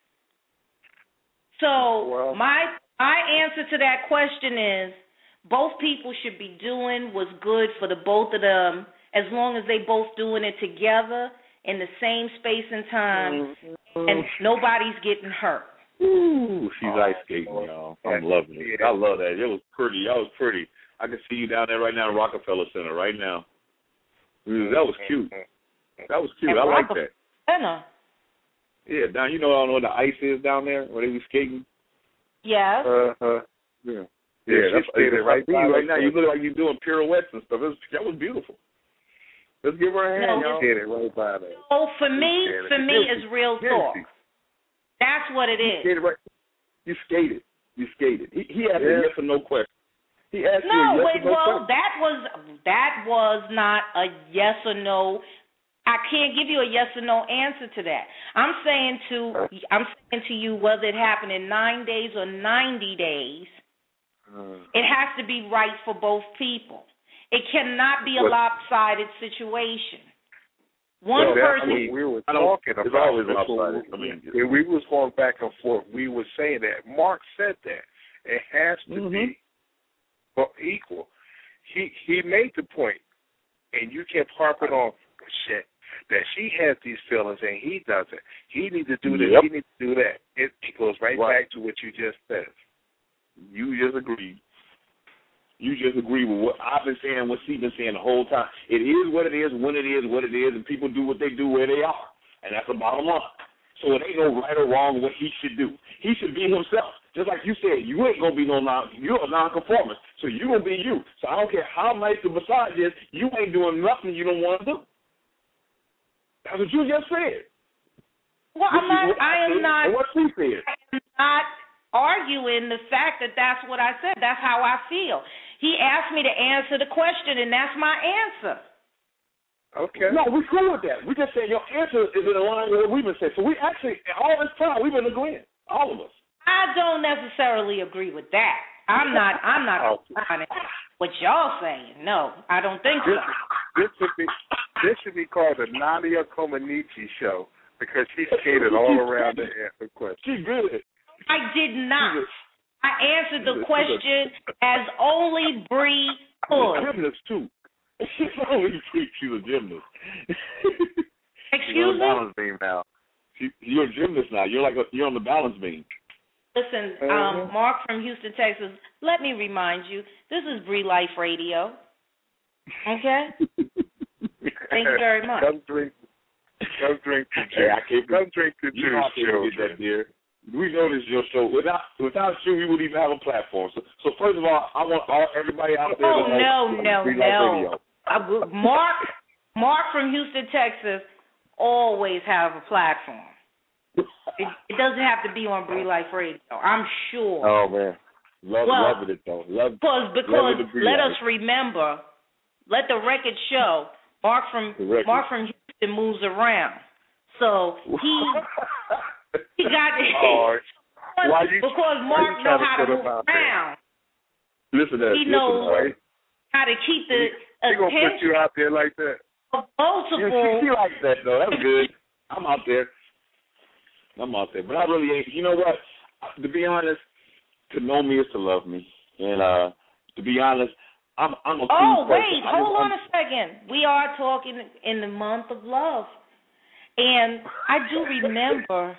So my answer to that question is both people should be doing what's good for the both of them as long as they both doing it together in the same space and time and nobody's getting hurt. Ooh, she's ice skating, y'all. I'm loving it. I love that. It was pretty. That was pretty. I can see you down there right now in Rockefeller Center right now. That was cute. That was cute. I like that. Center. Yeah, down. You know where the ice is down there where they be skating. Yes. Yeah. Yeah, that's skating right now. You look like you're doing pirouettes and stuff. That was beautiful. Let's give her a hand, y'all. Skated right by there. Oh, for me, it's real talk. That's what it is. You skated. He asked a yes or no question. He asked you a yes or no question. that was not a yes or no. I can't give you a yes or no answer to that. I'm saying to you whether it happened in 9 days or 90 days, it has to be right for both people. It cannot be a lopsided situation. One person. We were talking about this. We was going back and forth. We were saying that. Mark said that. It has to be equal. He made the point, and you kept harping on shit that she has these feelings and he doesn't. He needs to do this. He needs to do that. It goes right back to what you just said. You just agreed. You just agree with what I've been saying, what she's been saying the whole time. It is what it is, when it is, what it is, and people do what they do where they are. And that's the bottom line. So it ain't no right or wrong what he should do. He should be himself. Just like you said, you ain't going to be you're a nonconformist, so you're going to be you. So I don't care how nice the massage is, you ain't doing nothing you don't want to do. That's what you just said. Well, I am not arguing the fact that that's what I said. That's how I feel. He asked me to answer the question, and that's my answer. Okay. No, we're cool with that. We just said your answer is in line with what we've been saying. So we actually, all this time, we've been agreeing, all of us. I don't necessarily agree with that. I'm not on what y'all saying. No, I don't think so. This should be called the Nadia Comaneci show because she skated all around the answer question. She good. I did not. I answered the question as only Bree She's could. a gymnast, too. She's a gymnast. Excuse You're on the me? balance beam now. You're a gymnast now. You're on the balance beam. Listen, Mark from Houston, Texas, let me remind you, this is Bree Life Radio. Okay? Thank you very much. Come drink the juice. Come drink the juice, children. We know this is your show. Without you, we wouldn't even have a platform. So first of all, I want everybody out there to know Bree Life Radio. Mark from Houston, Texas, always have a platform. It doesn't have to be on Bree Life Radio, I'm sure. Oh, man. Love it, though. Because let us remember, let the record show, Mark from Houston moves around. So he got it. Because Mark knows how to move around. Listen to that. He knows how to keep the attention. He going to put you out there like that. Multiple. She likes that, though. That's good. I'm out there. But I really ain't. You know what? To be honest, to know me is to love me. And to be honest, I'm a cool person. Oh, wait. Hold on a second. We are talking in the month of love. And I do remember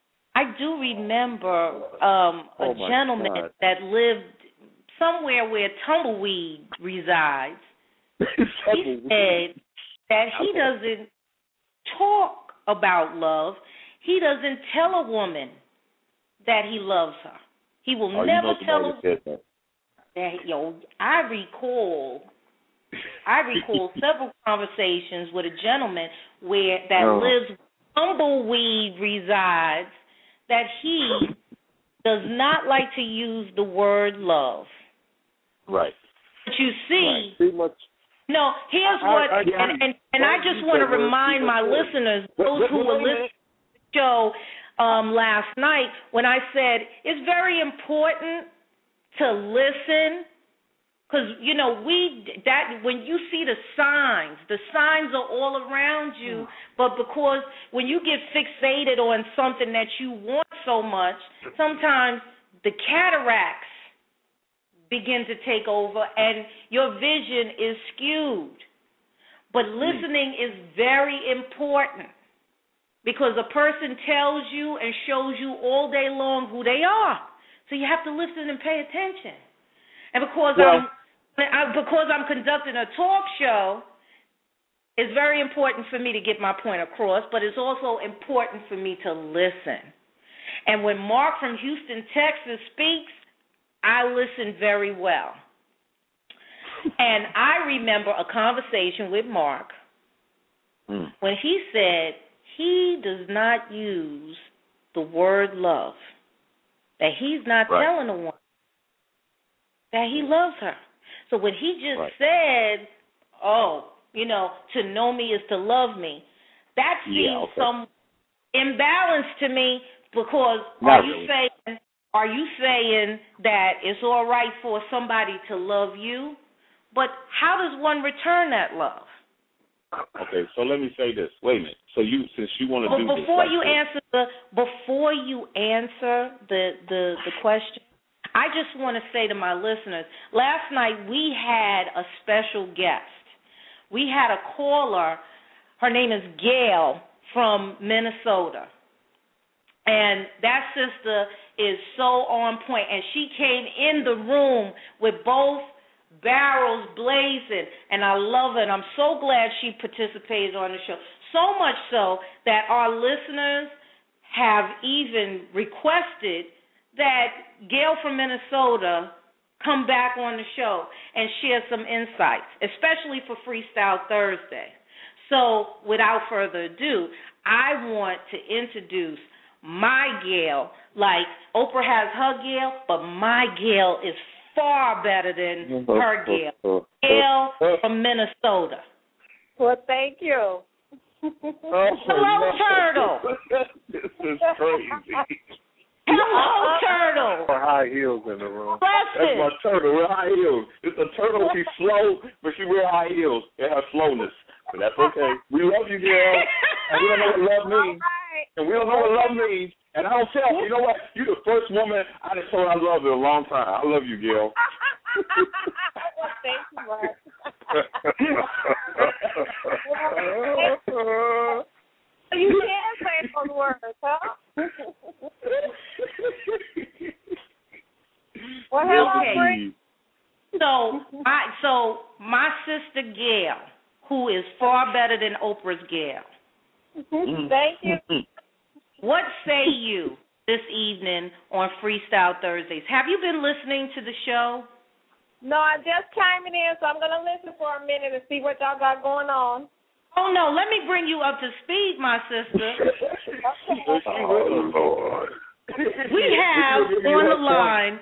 a gentleman that lived somewhere where tumbleweed resides. He said that he doesn't talk about love. He doesn't tell a woman that he loves her. He will never tell her that. I recall several conversations with a gentleman that lives where tumbleweed resides, that he does not like to use the word love. Right. But you see, right. No, here's what, and I just want to remind my listeners, those who were listening to the show last night, when I said it's very important to listen, because when you see the signs are all around you, but because when you get fixated on something that you want so much, sometimes the cataracts begin to take over and your vision is skewed. But listening is very important, because a person tells you and shows you all day long who they are. So you have to listen and pay attention. And because I'm conducting a talk show, it's very important for me to get my point across, but it's also important for me to listen. And when Mark from Houston, Texas speaks, I listen very well. And I remember a conversation with Mark when he said he does not use the word love, that he's not telling a woman that he loves her. So when he just said, to know me is to love me, that seems some imbalance to me, because are you saying that it's all right for somebody to love you, but how does one return that love? Okay, so let me say this. Wait a minute. So since you want to do this, before you answer the question, I just want to say to my listeners, last night we had a special guest. We had a caller. Her name is Gail from Minnesota. And that sister is so on point. And she came in the room with both barrels blazing. And I love it. I'm so glad she participated on the show. So much so that our listeners have even requested that Gail from Minnesota come back on the show and share some insights, especially for Freestyle Thursday. So without further ado, I want to introduce my Gail. Like Oprah has her Gail, but my Gail is far better than her Gail. Gail from Minnesota. Well, thank you. Hello, Turtle. This is crazy. Hello, Turtle. Her high heels in the room. That's my turtle with high heels. It's a turtle. She's slow, but she wears high heels. It has slowness, but that's okay. We love you, girl. And we don't know what love means. And we don't know what love means. And I don't tell you know what? You're the first woman I done told I love in a long time. I love you, Gail. Well, thank you, Mark. You can say those words, huh? Well, okay. So my sister Gail, who is far better than Oprah's Gail. Thank you. What say you this evening on Freestyle Thursdays? Have you been listening to the show? No, I just chiming in, so I'm going to listen for a minute and see what y'all got going on. Oh, no, let me bring you up to speed, my sister. Oh, Lord. We have on the line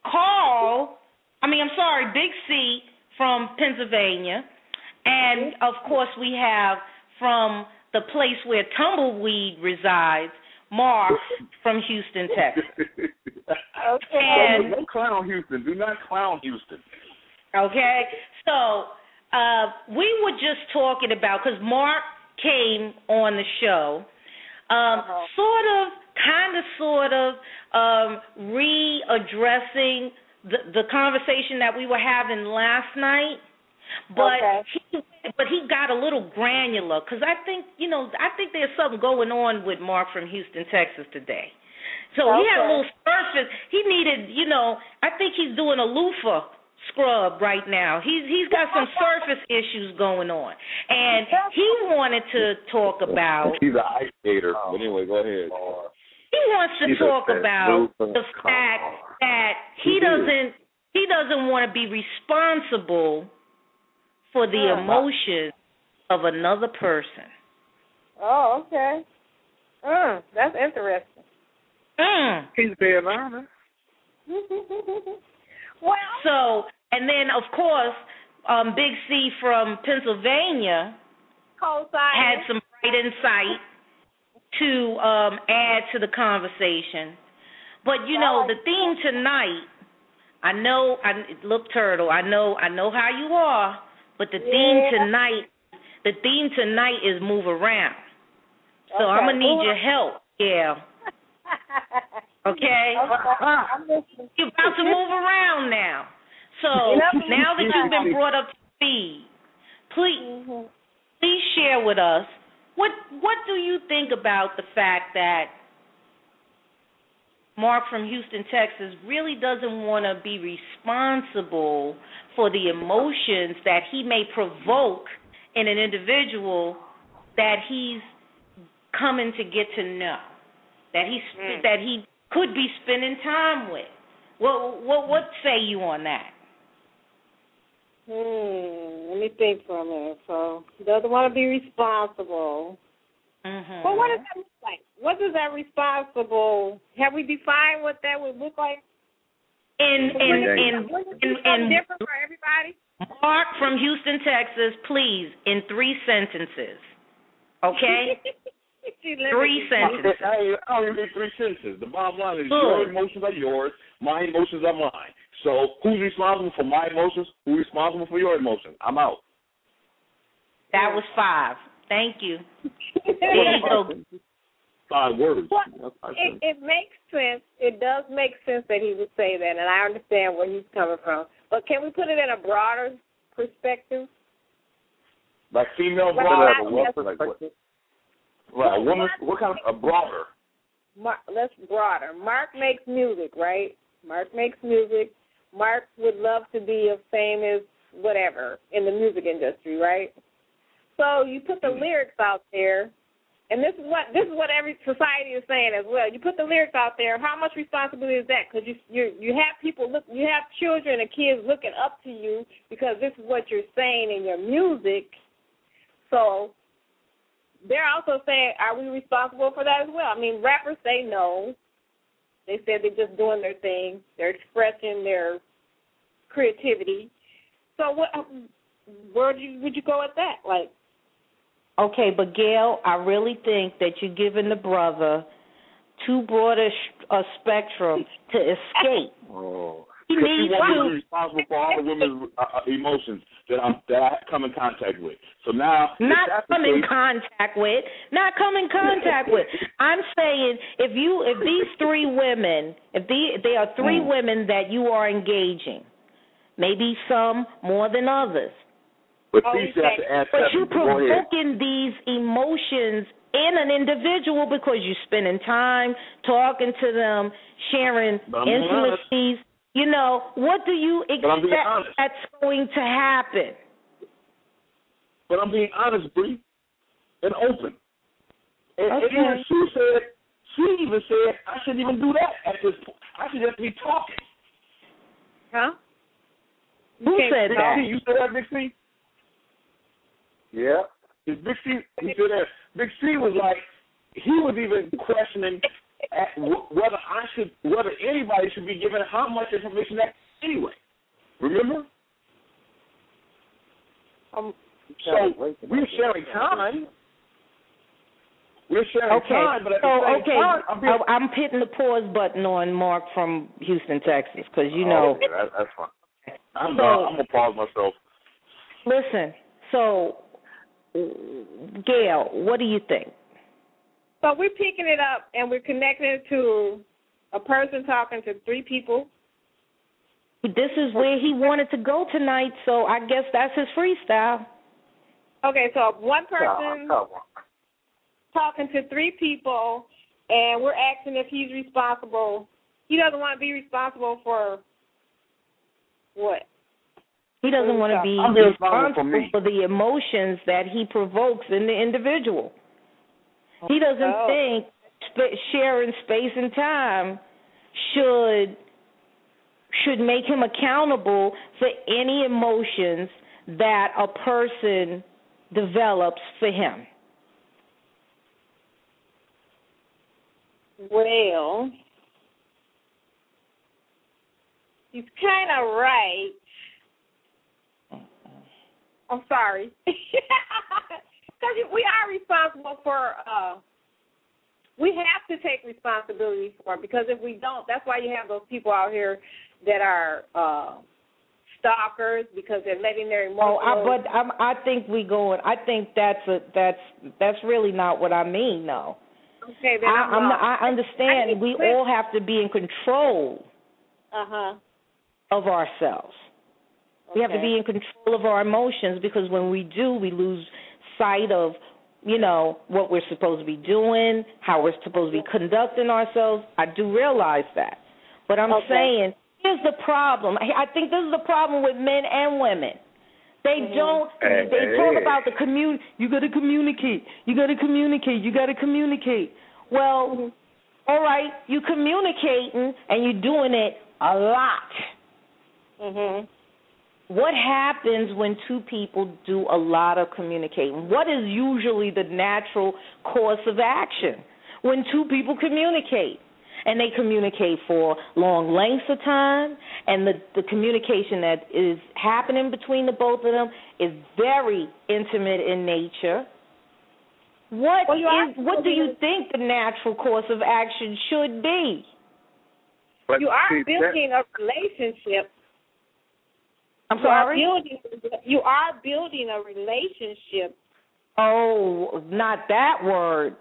Big C from Pennsylvania. And, of course, we have from the place where Tumbleweed resides, Mark from Houston, Texas. Okay. And don't clown Houston. Do not clown Houston. Okay. So we were just talking about, because Mark came on the show, sort of readdressing the conversation that we were having last night. But he got a little granular, because I think there's something going on with Mark from Houston, Texas today. So he had a little surface. He needed, I think he's doing a loofah scrub right now. He's got some surface issues going on. And he wanted to talk about... He's an ice skater. But anyway, go ahead. He wants to talk about the fact that he doesn't want to be responsible for the emotions of another person. Oh, okay. That's interesting. He's being honest. Well, so, and then, of course, Big C from Pennsylvania had some bright insight to add to the conversation. But, the theme tonight, Turtle, I know how you are, but the theme tonight is move around. So I'm going to need your help, yeah. Okay? You're about to move around now. So now that you've been brought up to speed, please share with us, what do you think about the fact that Mark from Houston, Texas really doesn't want to be responsible for the emotions that he may provoke in an individual that he's coming to get to know, that he could be spending time with? What say you on that? Let me think for a minute. So he doesn't want to be responsible. Mm-hmm. Well, what does that look like? What does that responsible? Have we defined what that would look like? In different for everybody. Mark from Houston, Texas, please, in 3 sentences. Okay? 3 sentences. I only need 3 sentences. The bottom line is your emotions are yours, my emotions are mine. So who's responsible for my emotions? Who's responsible for your emotions? I'm out. That was 5. Thank you. There you go. 5 words. Well, it makes sense. It does make sense that he would say that, and I understand where he's coming from. But can we put it in a broader perspective? Like female broader? Right, a woman, what kind of a broader? Let's broader. Mark makes music, right? Mark makes music. Mark would love to be as famous, whatever, in the music industry, right? So you put the lyrics out there, and this is what every society is saying as well. You put the lyrics out there. How much responsibility is that? Because you have people you have children and kids looking up to you because this is what you're saying in your music. So they're also saying, are we responsible for that as well? I mean, rappers say no. They said they're just doing their thing. They're expressing their creativity. So where would you go with that? Like, okay, but Gail, I really think that you're giving the brother too broad a spectrum to escape. He Because she needs wants me to to. be responsible for all the women's emotions that I come in contact with. So now, Not come in contact with. I'm saying if these three women, if there are three women that you are engaging, maybe some more than others. But you're provoking these emotions in an individual because you're spending time talking to them, sharing intimacies. You know, what do you expect that's going to happen? But I'm being honest, Bree, and open. And okay. she even said I shouldn't even do that at this point. I should just be talking. Huh? Who said that? You said that, Big C? Yeah. Big C, he said that. Big C was like, he was even questioning whether anybody should be given how much information that anyway. Remember? So we're sharing time. We're sharing time, but at the same time, I'm hitting the pause button on Mark from Houston, Texas, because you know. Okay, that's fine. I'm gonna pause myself. Listen, so Gail, what do you think? So we're picking it up and we're connecting it to a person talking to three people. This is where he wanted to go tonight, so I guess that's his freestyle. Okay, so one person talking to three people, and we're asking if he's responsible. He doesn't want to be responsible for what? He doesn't want to be responsible for the emotions that he provokes in the individual. He doesn't think sharing space and time should make him accountable for any emotions that a person develops for him. Well, he's kind of right. I'm sorry. Because we are responsible for, we have to take responsibility for it, because if we don't, that's why you have those people out here that are stalkers, because they're letting their emotions. I think I think that's really not what I mean, though. Okay, then I understand we all have to be in control of ourselves. We have to be in control of our emotions, because when we do, we lose sight of, you know, what we're supposed to be doing, how we're supposed to be conducting ourselves. I do realize that. But I'm saying, here's the problem. I think this is the problem with men and women. They don't, they talk about the you got to communicate. You got to communicate. You got to communicate. Well, all right, you communicating and you're doing it a lot. What happens when two people do a lot of communicating? What is usually the natural course of action when two people communicate? And they communicate for long lengths of time, and the communication that is happening between the both of them is very intimate in nature. What do you think the natural course of action should be? You are building a relationship. I'm sorry? You are building a relationship. Oh, not that word.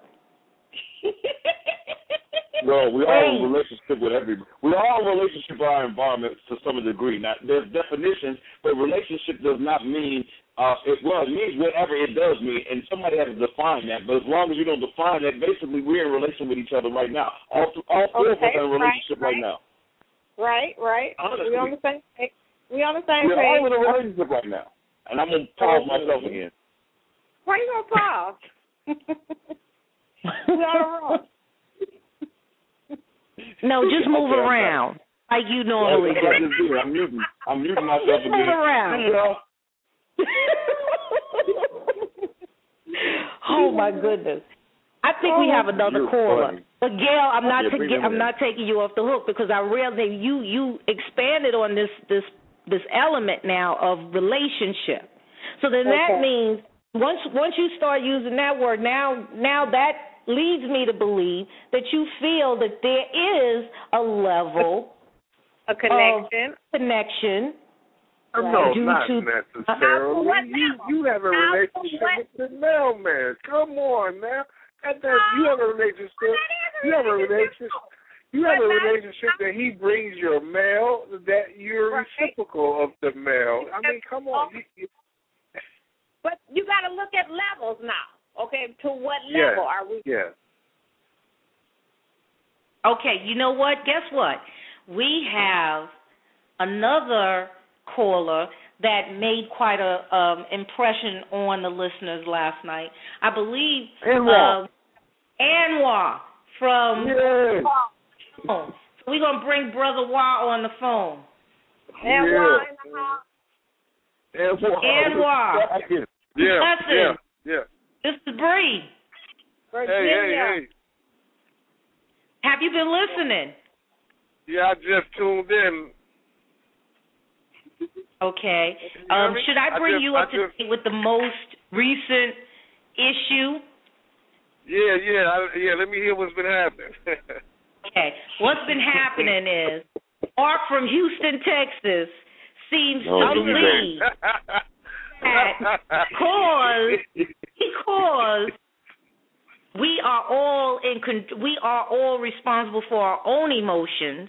No, we all have a relationship with everybody. We all have a relationship with our environment to some degree. Now, there's definitions, but relationship does not mean, it means whatever it does mean, and somebody has to define that. But as long as you don't define that, basically we're in relation with each other right now. All four of us are in a relationship right now. Right. Honestly. We're on the same page. We're all in a relationship right now. And I'm going to pause myself again. Why are you going to pause? We're on a roll. No, just move around like you normally do. I'm muting myself again. Move around. Oh my goodness! I think we have another caller. Funny. But Gail, I'm not taking you off the hook, because I really you expanded on this element now of relationship. So then that means once you start using that word, now that leads me to believe that you feel that there is a level A connection. Connection. No, due not to- necessarily. What You have a Now, relationship what- with the mailman. Come on now. You have a relationship. You have a relationship. You have a relationship that he brings your mail, that you're reciprocal of the mail. I mean, come on. But you got to look at levels now. Okay, to what level are we? Yeah. Okay, you know what? Guess what? We have another caller that made quite a impression on the listeners last night. I believe Anwar from. Yes. So we're gonna bring Brother Wah on the phone. Anwar. Listen. Yeah. This is Bree. Virginia. Hey. Have you been listening? Yeah, I just tuned in. Okay. Should I bring you up to date with the most recent issue? Yeah. Let me hear what's been happening. Okay. What's been happening is Mark from Houston, Texas, seems to believe that because we are all responsible for our own emotions.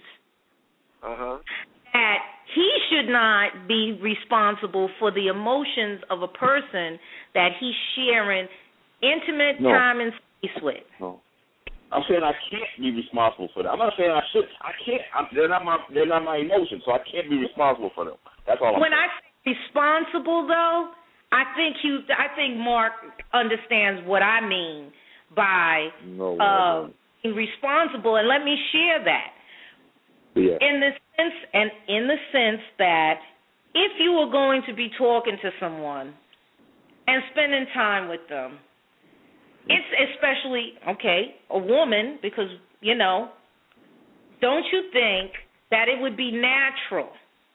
That he should not be responsible for the emotions of a person that he's sharing intimate time and space with. No. I'm saying I can't be responsible for them. I'm not saying I should. I can't. They're not my emotions, so I can't be responsible for them. That's all I'm saying. When I say responsible, though, I think Mark understands what I mean by being responsible, and let me share that. Yeah. In the sense that if you were going to be talking to someone and spending time with them, it's especially a woman, because don't you think that it would be natural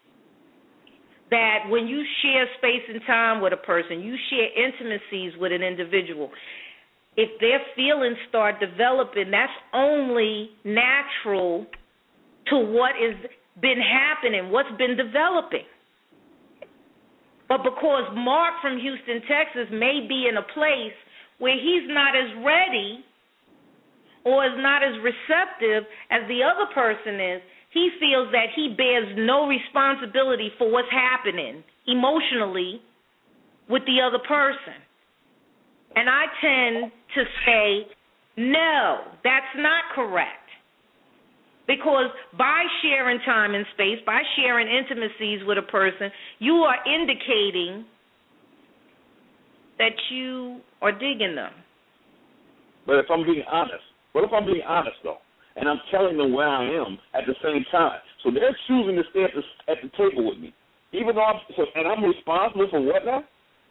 that when you share space and time with a person, you share intimacies with an individual, if their feelings start developing, that's only natural to what has been happening, what's been developing. But because Mark from Houston, Texas may be in a place where he's not as ready or is not as receptive as the other person is, he feels that he bears no responsibility for what's happening emotionally with the other person. And I tend to say, no, that's not correct. Because by sharing time and space, by sharing intimacies with a person, you are indicating that you are digging them. But if I'm being honest, though, and I'm telling them where I am at the same time, so they're choosing to stay at the table with me, even though I'm responsible for what now?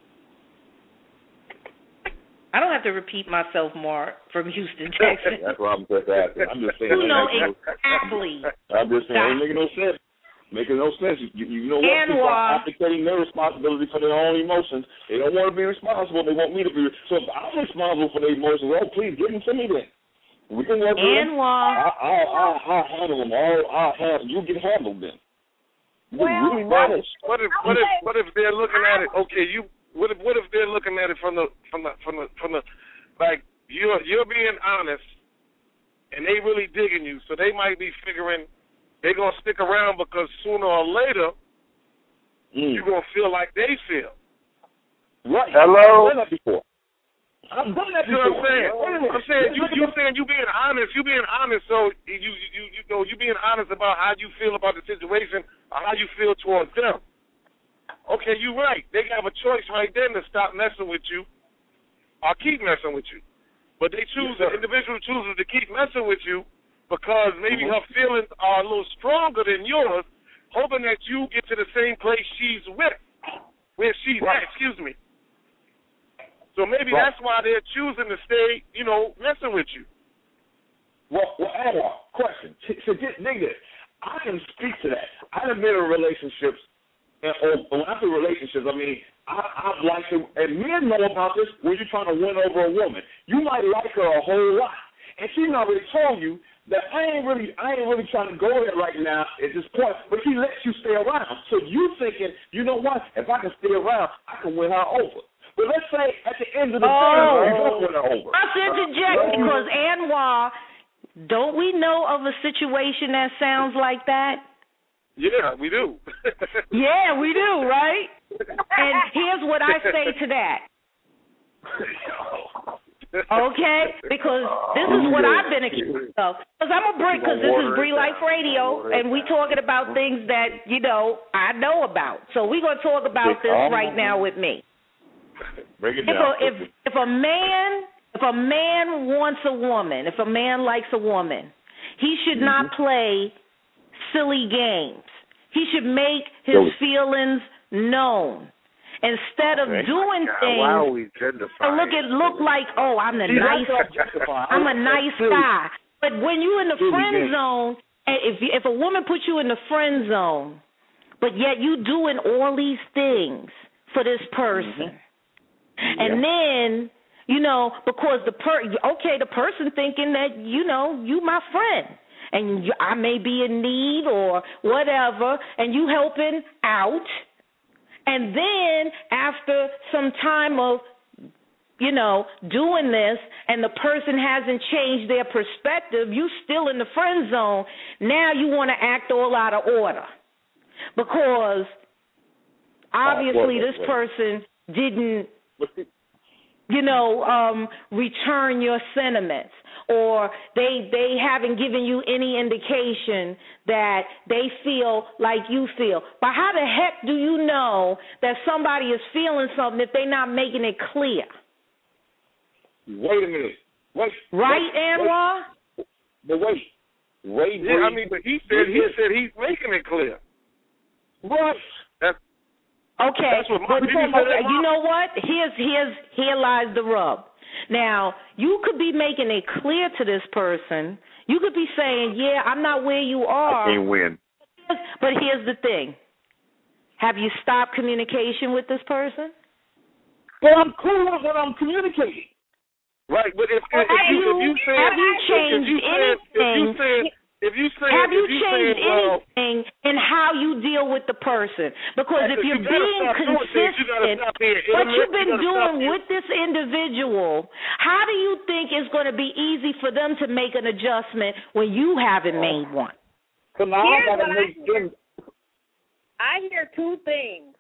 I don't have to repeat myself, Mark, from Houston, Texas. That's what I'm just asking. I'm just saying. You know exactly. I'm just saying, it ain't making no sense. Making no sense. You know what? People are abdicating their responsibility for their own emotions. They don't want to be responsible. They want me to be. So if I'm responsible for their emotions, please give them to me then. We can work with them. I'll handle them all. You get handled then. Really manage. What if they're looking at it? Okay, What if they're looking at it from the like you're being honest, and they really digging you, so they might be figuring they're gonna stick around because sooner or later you're gonna feel like they feel. Right. Hello. I've done that before. You know what I'm saying? You're saying you being honest. You being honest. So you being honest about how you feel about the situation or how you feel towards them. Okay, you're right. They have a choice right then to stop messing with you or keep messing with you. But the individual chooses to keep messing with you because maybe her feelings are a little stronger than yours, hoping that you get to the same place she's where she's at, excuse me. So maybe that's why they're choosing to stay, messing with you. Well, Anwar, question. So dig this. I can speak to that. I've been in relationships. And when I say relationships, I mean, I'd like to, and men know about this when you're trying to win over a woman. You might like her a whole lot, and she's already told you that I ain't really trying to go there right now at this point, but he lets you stay around. So you thinking, you know what, if I can stay around, I can win her over. But let's say at the end of the day, you don't win her over. Let's interject because Anwar, don't we know of a situation that sounds like that? Yeah, we do. Yeah, we do, right? And here's what I say to that. Okay, because this is what I've been accused of. Because I'm a Brit, because this is Bree Life Radio, and we talking about things that I know about. So we're gonna talk about this right now with me. Break it down. If a man wants a woman, if a man likes a woman, he should not play silly games. He should make his feelings known. Instead of doing things, why are we genderfying? look like, I'm a nice guy. But when you in the friend zone, if a woman puts you in the friend zone, but yet you doing all these things for this person, and then because the person thinking that you my friend, and I may be in need or whatever, and you helping out. And then after some time of, doing this and the person hasn't changed their perspective, you still in the friend zone. Now you want to act all out of order because obviously this person didn't, return your sentiments, or they haven't given you any indication that they feel like you feel. But how the heck do you know that somebody is feeling something if they're not making it clear? Wait a minute. Right, Anwar? But wait. But he said he's making it clear. What? Okay, but you know what? Here lies the rub. Now, you could be making it clear to this person. You could be saying, yeah, I'm not where you are. I can't win. But here's the thing. Have you stopped communication with this person? But I'm cool with what I'm communicating. Right, but if you changed anything in how you deal with the person? Because if you're being consistent, what you've been doing with this individual, how do you think it's going to be easy for them to make an adjustment when you haven't made one? I hear two things.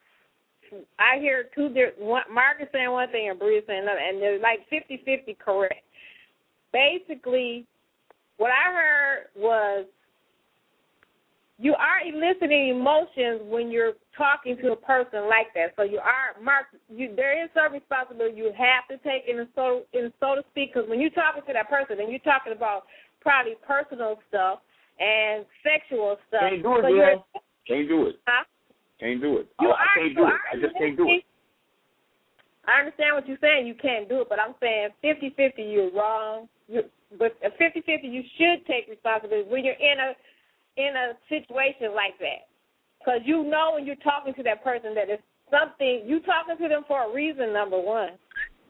Mark is saying one thing and Bree is saying another, and they're like 50-50 correct. Basically, what I heard was you are eliciting emotions when you're talking to a person like that. So you are, Mark, there is some responsibility you have to take so to speak, because when you're talking to that person, then you're talking about probably personal stuff and sexual stuff. Can't do it, Can't do it. Huh? Can't do it. I just can't do it. I understand what you're saying. You can't do it, but I'm saying 50-50, you're wrong. But 50-50, you should take responsibility when you're in a situation like that, because when you're talking to that person that it's something you're talking to them for a reason. Number one.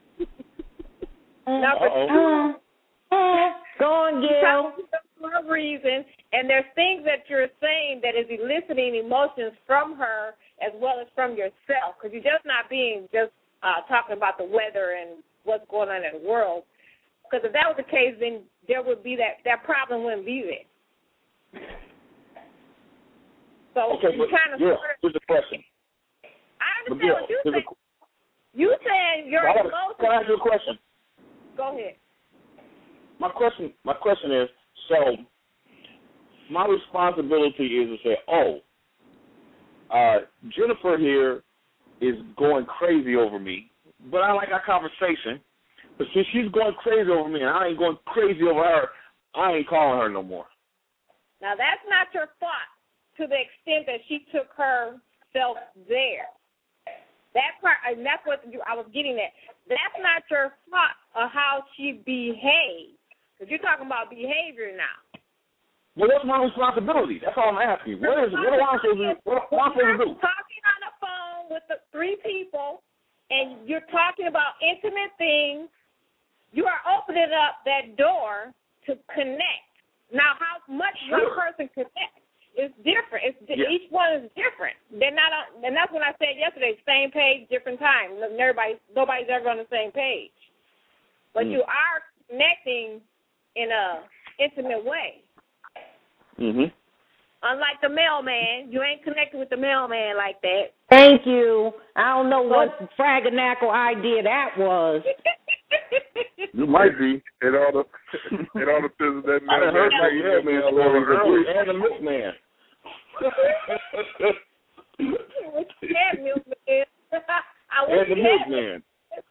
Number two. Go on, Gail. For a reason, and there's things that you're saying that is eliciting emotions from her as well as from yourself, because you're just not being talking about the weather and what's going on in the world. Because if that was the case, then there would be that problem wouldn't be there. So you kind of here's the question. I understand what you're saying. You saying your emotions. Can I ask you a question? Go ahead. My question is, so my responsibility is to say, Jennifer here is going crazy over me, but I like our conversation. But since she's going crazy over me and I ain't going crazy over her, I ain't calling her no more. Now, that's not your fault to the extent that she took herself there. That part, and that's what I was getting at. That's not your fault of how she behaved. Because you're talking about behavior now. Well, what's my responsibility? That's all I'm asking. What am I supposed to do? What am I supposed to do? Talking on the phone with the three people, and you're talking about intimate things, you are opening up that door to connect. Now, how much one person connects is different. Each one is different. They're not on, and that's when I said yesterday, same page, different time. Nobody's ever on the same page. But you are connecting in a intimate way. Mhm. Unlike the mailman, you ain't connected with the mailman like that. Thank you. I don't know what fraganacle idea that was. You might be. It all depends that I done heard my mailman stories and the milkman. That milkman. I wish And the milkman.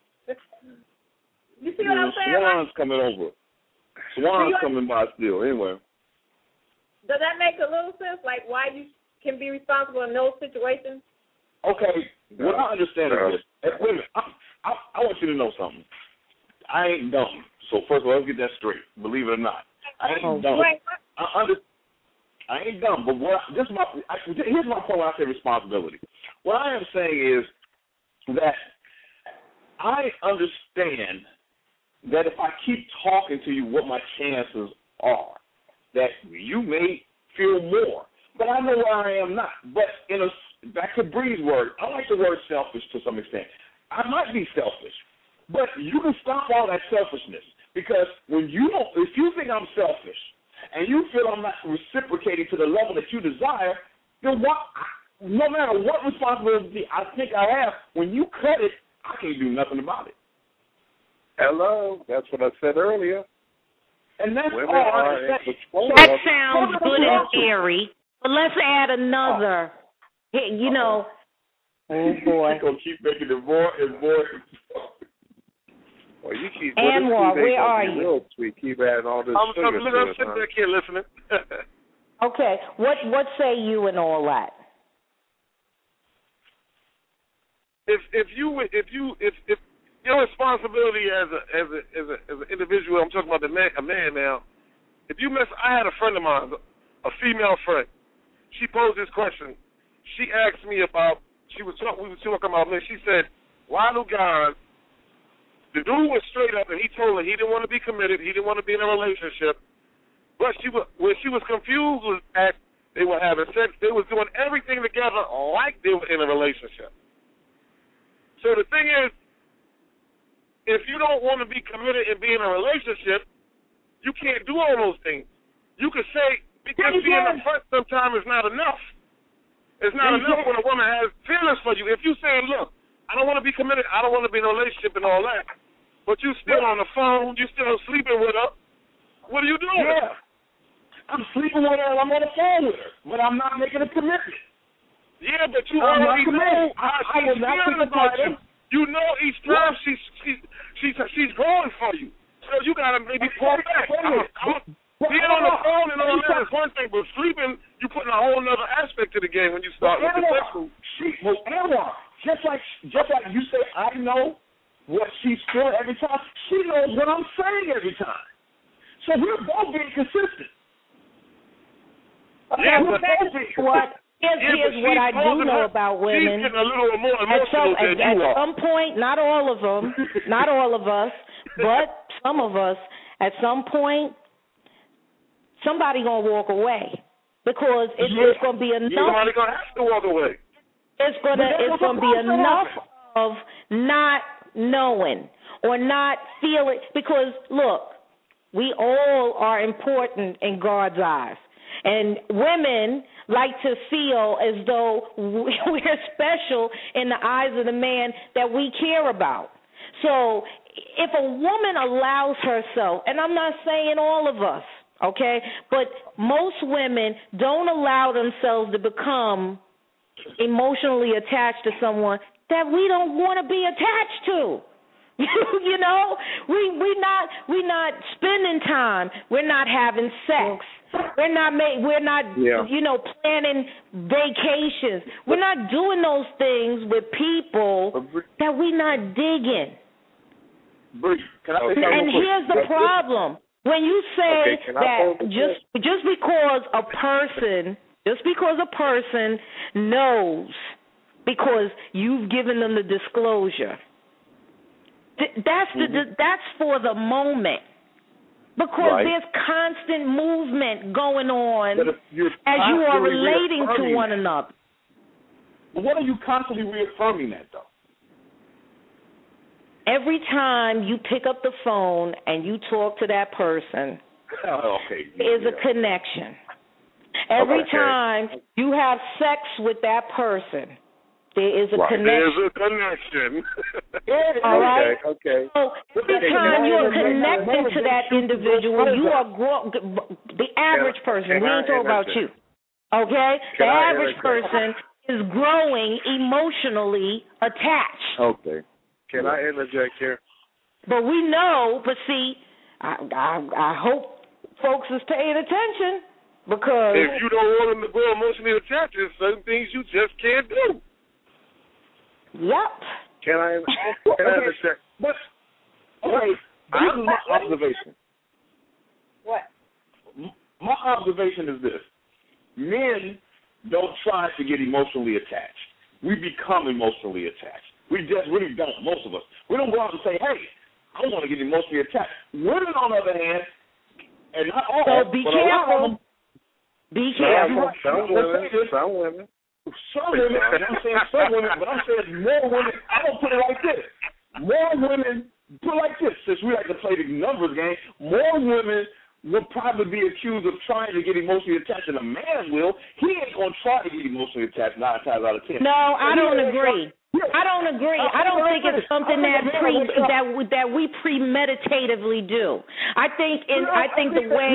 You see what I'm saying? Swan's coming over. Swan's coming by still. Anyway. Does that make a little sense? Like why you can be responsible in those situations? Okay. What I understand is this. Wait a minute. I want you to know something. I ain't dumb. So first of all, let's get that straight. Believe it or not, I ain't dumb. I ain't dumb. But here's my point when I say responsibility. What I am saying is that I understand that if I keep talking to you, what my chances are that you may feel more. But I know where I am not. But back to Bree's word, I like the word selfish to some extent. I might be selfish, but you can stop all that selfishness because if you think I'm selfish and you feel I'm not reciprocating to the level that you desire, then no matter what responsibility I think I have, when you cut it, I can't do nothing about it. Hello, that's what I said earlier. And that's all I say. That sounds good in theory, but let's add another. You know, oh boy. You're going to keep making it more and more. Well, you keep. Anwar, where are you? Real sweet. Keep adding all this sugar to it. I'm sitting back here listening. Okay, what say you and all that? If your responsibility as an individual, I'm talking about a man now. If you I had a friend of mine, a female friend. She posed this question. She asked me about. We were talking about men. She said, "Why do guys?" The dude was straight up, and he told her he didn't want to be committed. He didn't want to be in a relationship. But when she was confused with that they were having sex, they was doing everything together like they were in a relationship. So the thing is, if you don't want to be committed and be in a relationship, you can't do all those things. You could say, because being upfront sometimes is not enough. It's not enough when a woman has feelings for you. If you saying, look, I don't want to be committed, I don't want to be in a relationship and all that, but you still on the phone, you still sleeping with her, what are you doing? Yeah. I'm sleeping with her, I'm on the phone with her, but I'm not making a commitment. Yeah, but you already know how she's feeling about you. You know each time she's going for you. So you gotta maybe pull back. Being on the phone and all that is one thing, but sleeping, you putting a whole other aspect to the game when you start with the sexual. Anwar, just like you say, I know what she's feeling every time. She knows what I'm saying every time. So we're both being consistent. Yeah, but Here's what I do know about women. She's getting a little more emotional than you are. At some point, not all of them, not all of us, but some of us, at some point, somebody gonna walk away because it's gonna be enough. Somebody gonna have to walk away. It's gonna be enough of not knowing or not feeling. Because look, we all are important in God's eyes. And women like to feel as though we're special in the eyes of the man that we care about. So if a woman allows herself, and I'm not saying all of us, okay, but most women don't allow themselves to become emotionally attached to someone that we don't want to be attached to. You know, we're not spending time. We're not having sex. We're not planning vacations. We're not doing those things with people that we're not digging. And here's the problem: when you say that just because a person knows because you've given them the disclosure. That's for the moment. Because there's constant movement going on as you are relating to one another. But what are you constantly reaffirming that, though? Every time you pick up the phone and you talk to that person, is a connection. Every time you have sex with that person, there is a connection. There's a connection. All right? Okay. So every time you are connected to that individual, you are the average person. We ain't talking about you. Okay? The average person is growing emotionally attached. Okay. Can I interject here? But we know, see, I hope folks is paying attention because if you don't want them to grow emotionally attached, there's certain things you just can't do. Yep. Can I interject? But this is my observation. What? My observation is this: men don't try to get emotionally attached. We become emotionally attached. We just really don't, most of us. We don't go out and say, hey, I want to get emotionally attached. Women, on the other hand, and not all, so be careful. Be careful. Some women. And I'm saying some women, but I'm saying more women. I don't put it like this. More women, put it like this, since we like to play the numbers game, more women will probably be accused of trying to get emotionally attached than a man will. He ain't going to try to get emotionally attached 9 times out of 10. No, I don't agree. I don't agree. I don't think it's something that we premeditatively do. I think the way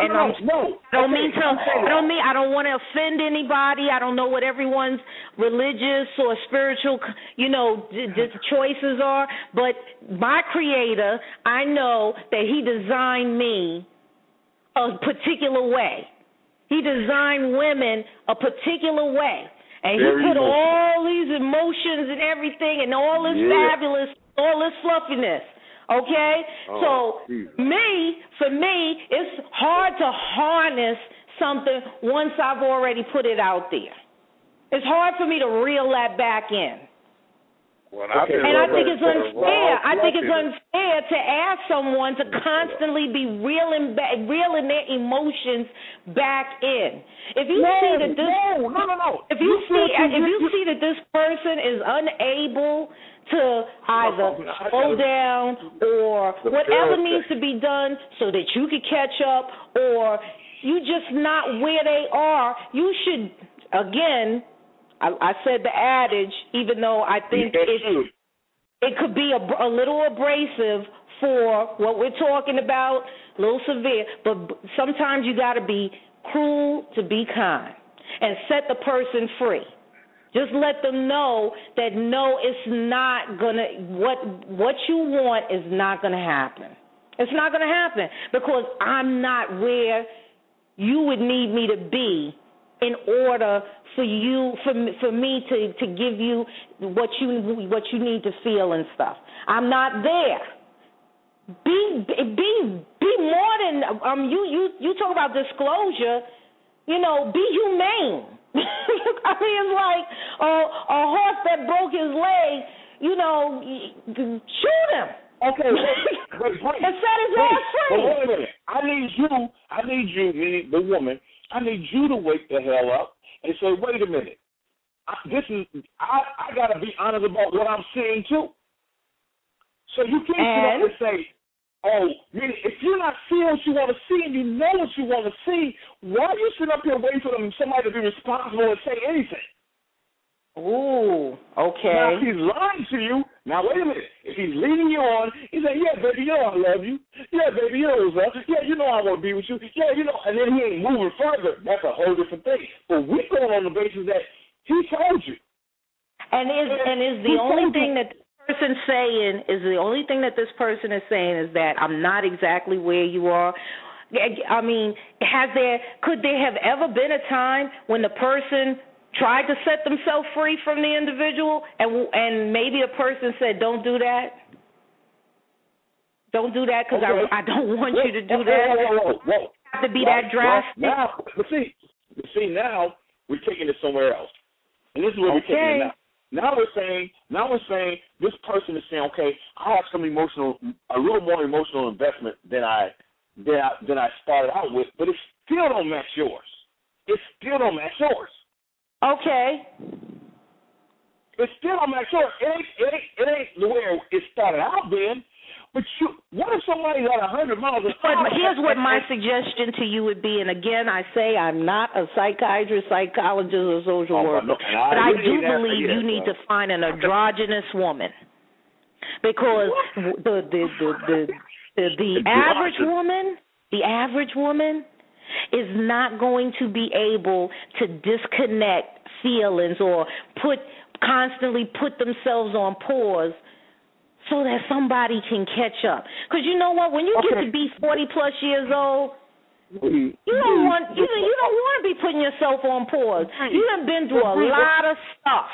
I don't want to offend anybody. I don't know what everyone's religious or spiritual, choices are, but my Creator, I know that He designed me a particular way. He designed women a particular way. And He put all these emotions and everything and all this fabulous, all this fluffiness, okay? For me, it's hard to harness something once I've already put it out there. It's hard for me to reel that back in. And I think it's unfair. I think it's unfair to ask someone to constantly be reeling their emotions back in. If you see that this person is unable to either slow down or whatever needs to be done so that you can catch up, or you just not where they are, you should again. I said the adage, even though I think it could be a little abrasive for what we're talking about, a little severe, but sometimes you got to be cruel to be kind and set the person free. Just let them know that no, it's not going to, what you want is not going to happen. It's not going to happen because I'm not where you would need me to be in order for me to give you what you need to feel and stuff. I'm not there. Be more than you talk about disclosure. Be humane. I mean, it's like a horse that broke his leg. Shoot him. Okay, wait. And set his ass free. Wait a minute. I need you, meaning the woman. I need you to wake the hell up and say, wait a minute. I got to be honest about what I'm seeing, too. So you can't sit up and say, if you're not seeing what you want to see and you know what you want to see, why are you sitting up here waiting for somebody to be responsible and say anything? Ooh, okay. Now, if he's lying to you, now wait a minute. If he's leading you on, he said, yeah, baby, I love you. Yeah, baby, what's up. Yeah, I want to be with you. Yeah, and then he ain't moving further. That's a whole different thing. But we're going on the basis that he told you. And is the only thing that this person is saying is that I'm not exactly where you are. I mean, could there have ever been a time when the person tried to set themselves free from the individual, and maybe a person said, don't do that? Don't do that because I don't want you to do that. Whoa. Have to be that drastic. But see, now we're taking it somewhere else. And this is where we're taking it now. Now we're saying this person is saying, okay, I have a little more emotional investment than I than I started out with, but it still don't match yours. It still don't match yours. Okay. It still don't match yours. It ain't the way it started out then. But what if somebody's at 100 miles an hour? Here's what my suggestion to you would be, and again, I say I'm not a psychiatrist, psychologist, or social worker, but I do believe you need to find an androgynous woman, because the average woman is not going to be able to disconnect feelings or constantly put themselves on pause so that somebody can catch up. Because you know what? When you get to be 40+ years old, you don't want to be putting yourself on pause. You done been through a lot of stuff.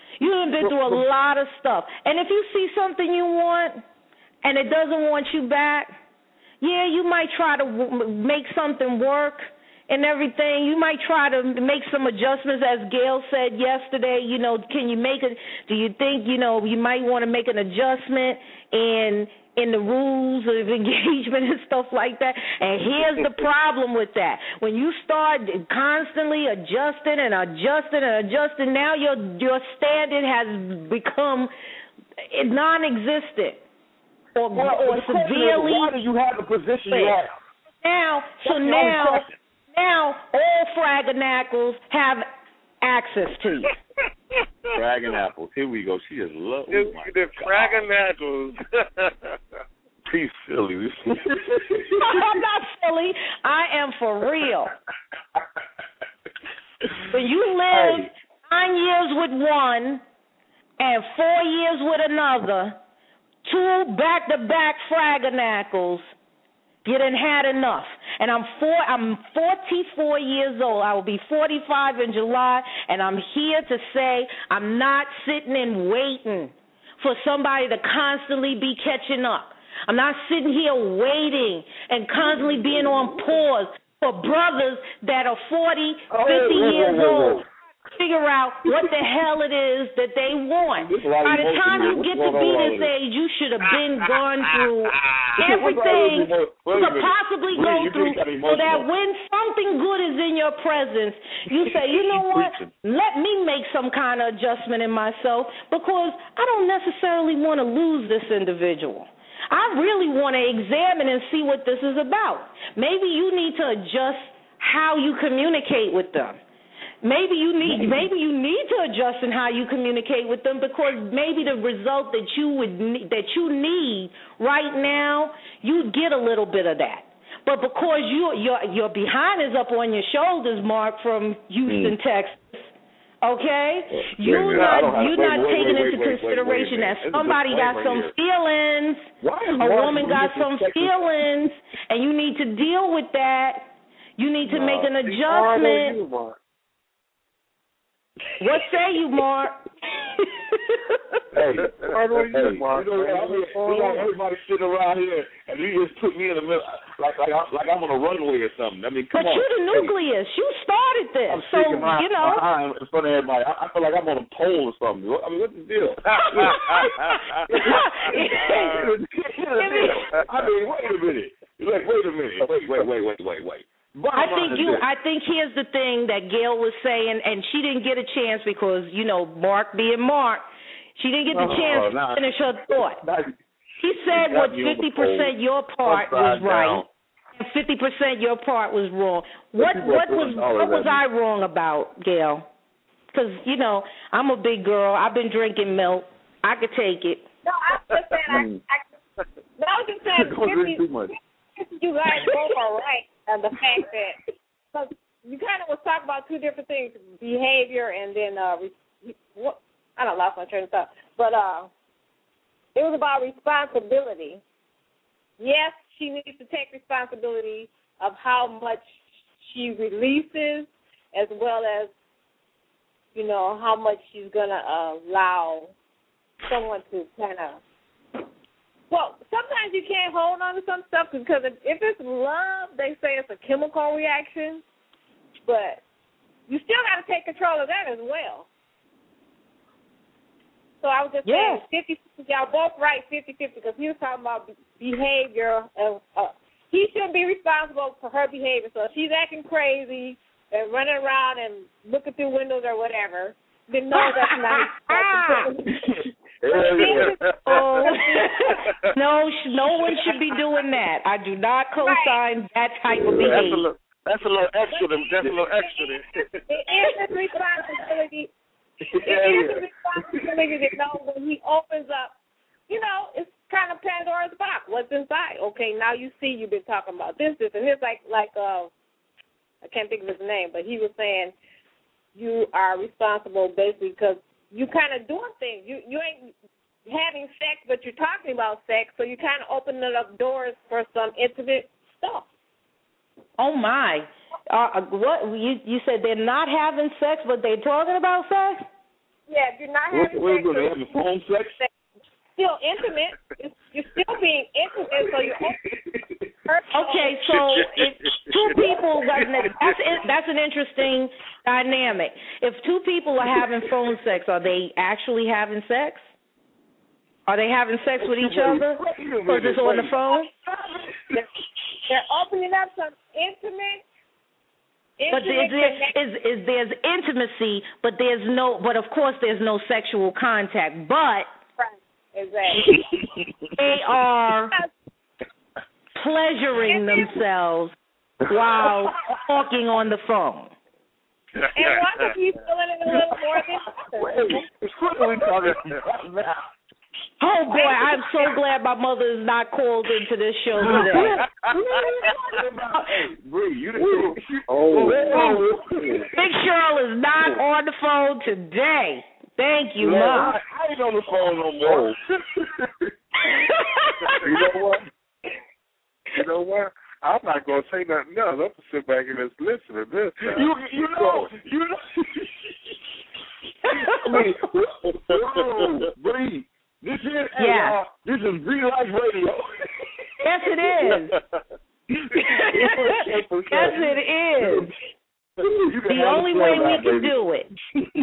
And if you see something you want and it doesn't want you back, yeah, you might try to make something work and everything. You might try to make some adjustments, as Gail said yesterday. You know, do you think, you might want to make an adjustment in the rules of engagement and stuff like that? And here's the problem with that. When you start constantly adjusting, now your standard has become non-existent or severely. Why do you have the position you have? Now all Fraganackles have access to you. Fraganackles. Here we go. She is low. The Fraganackles. She's silly. I'm not silly. I am for real. When you live 9 years with one and 4 years with another, 2 back-to-back Fraganackles, you done had enough. And I'm 44 years old. I will be 45 in July, and I'm here to say I'm not sitting and waiting for somebody to constantly be catching up. I'm not sitting here waiting and constantly being on pause for brothers that are 40, 50 years old. Figure out what the hell it is that they want. By the time you get to be this age, you should have been gone through everything you could possibly go through, so that when something good is in your presence, you say, you know what, let me make some kind of adjustment in myself, because I don't necessarily want to lose this individual. I really want to examine and see what this is about. Maybe you need to adjust how you communicate with them. Maybe you need to adjust in how you communicate with them, because maybe the result that you need right now, you get a little bit of that. But because your behind is up on your shoulders, Mark, from Houston, Texas, okay, you're not taking into consideration that somebody got some feelings, a woman got some feelings, and you need to deal with that. You need to make an adjustment. What say you, Mark? Everybody sitting around here, and you just put me in the middle, like I'm on a runway or something. I mean, come on. But you're the nucleus. You started this, I'm sticking my eye in front of everybody. I feel like I'm on a pole or something. I mean, what's the deal? Wait a minute. Wait. I think here's the thing that Gail was saying, and she didn't get a chance because, Mark being Mark, she didn't get the chance to finish her thought. He said what 50% your part was right and 50% your part was wrong. What was I wrong about, Gail? Because, I'm a big girl. I've been drinking milk. I could take it. No, I was just saying, you guys both are right. And the fact that, because you kind of was talking about two different things, behavior and then, I don't lost my train of thought, but it was about responsibility. Yes, she needs to take responsibility of how much she releases, as well as, how much she's going to allow someone to kind of. Well, sometimes you can't hold on to some stuff because if it's love, they say it's a chemical reaction, but you still got to take control of that as well. So I was just saying 50-50, y'all both right, 50-50, because he was talking about behavior he shouldn't be responsible for her behavior. So if she's acting crazy and running around and looking through windows or whatever, then no, that's not his responsibility. No one should be doing that. I do not co-sign that type of behavior. That's a little extra. That's a little extra. It is his responsibility. It is his responsibility to know when he opens up. It's kind of Pandora's box. What's inside? Okay, now you see you've been talking about this, and it's like I can't think of his name, but he was saying you are responsible basically because you kind of doing things. You ain't having sex, but you're talking about sex, so you kind of opening up doors for some intimate stuff. Oh my! What you said? They're not having sex, but they're talking about sex. Yeah, you're not having sex. We're having phone sex. Still intimate. You're still being intimate, so you're. Okay, so if two people, that's an interesting dynamic. If two people are having phone sex, are they actually having sex? Are they having sex with each other? Because it's on the phone? They're opening up some intimate. But there's intimacy, but of course there's no sexual contact. But exactly. They are pleasuring themselves while talking on the phone. And one of you feeling it a little more than others. Oh, boy, I'm so glad my mother is not called into this show today. Big Cheryl is not on the phone today. Thank you, Mom. I ain't on the phone no more. You know what? I'm not going to say nothing else. I'm going to sit back and just listen to this. You know. Breathe. This is Real Life Radio. Yes, it is. Yes, it is. The only way we can do it.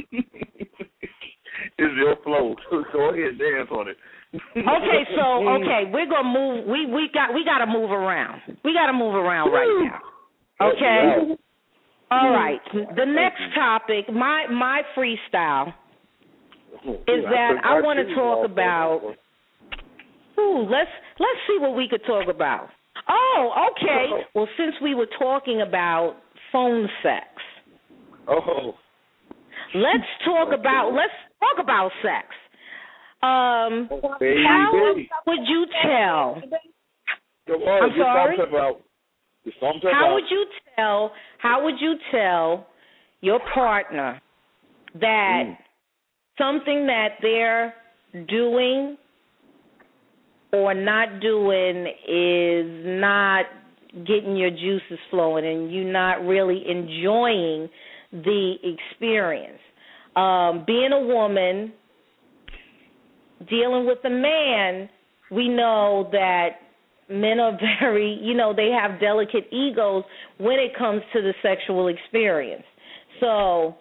Is your flow. Go ahead and dance on it. We're gonna move. We got to move around. We got to move around right now. Okay. All right. The next topic, my freestyle, is that I want to talk about. Let's see what we could talk about. Oh, okay. Well, since we were talking about phone sex, let's talk about sex. How would you tell? I'm sorry. How would you tell your partner that something that they're doing or not doing is not getting your juices flowing and you're not really enjoying the experience? Being a woman, dealing with a man, we know that men are very, they have delicate egos when it comes to the sexual experience. So,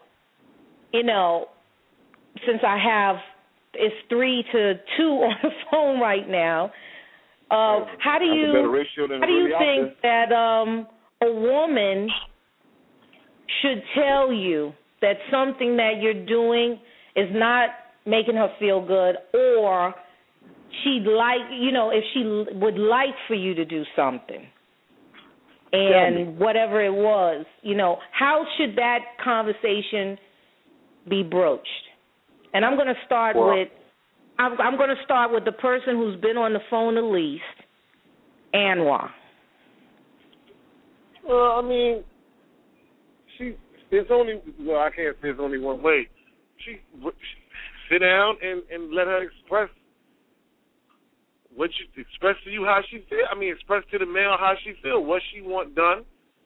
since it's 3-2 on the phone right now, how do you think that a woman should tell you that something that you're doing is not making her feel good, or she'd like, if she would like for you to do something, and whatever it was, how should that conversation be broached? And I'm going to start with the person who's been on the phone the least, Anwar. Well, I mean, I can't say there's only one way. She sit down and let her express express to you how she feel. I mean, express to the male how she feel, what she want done,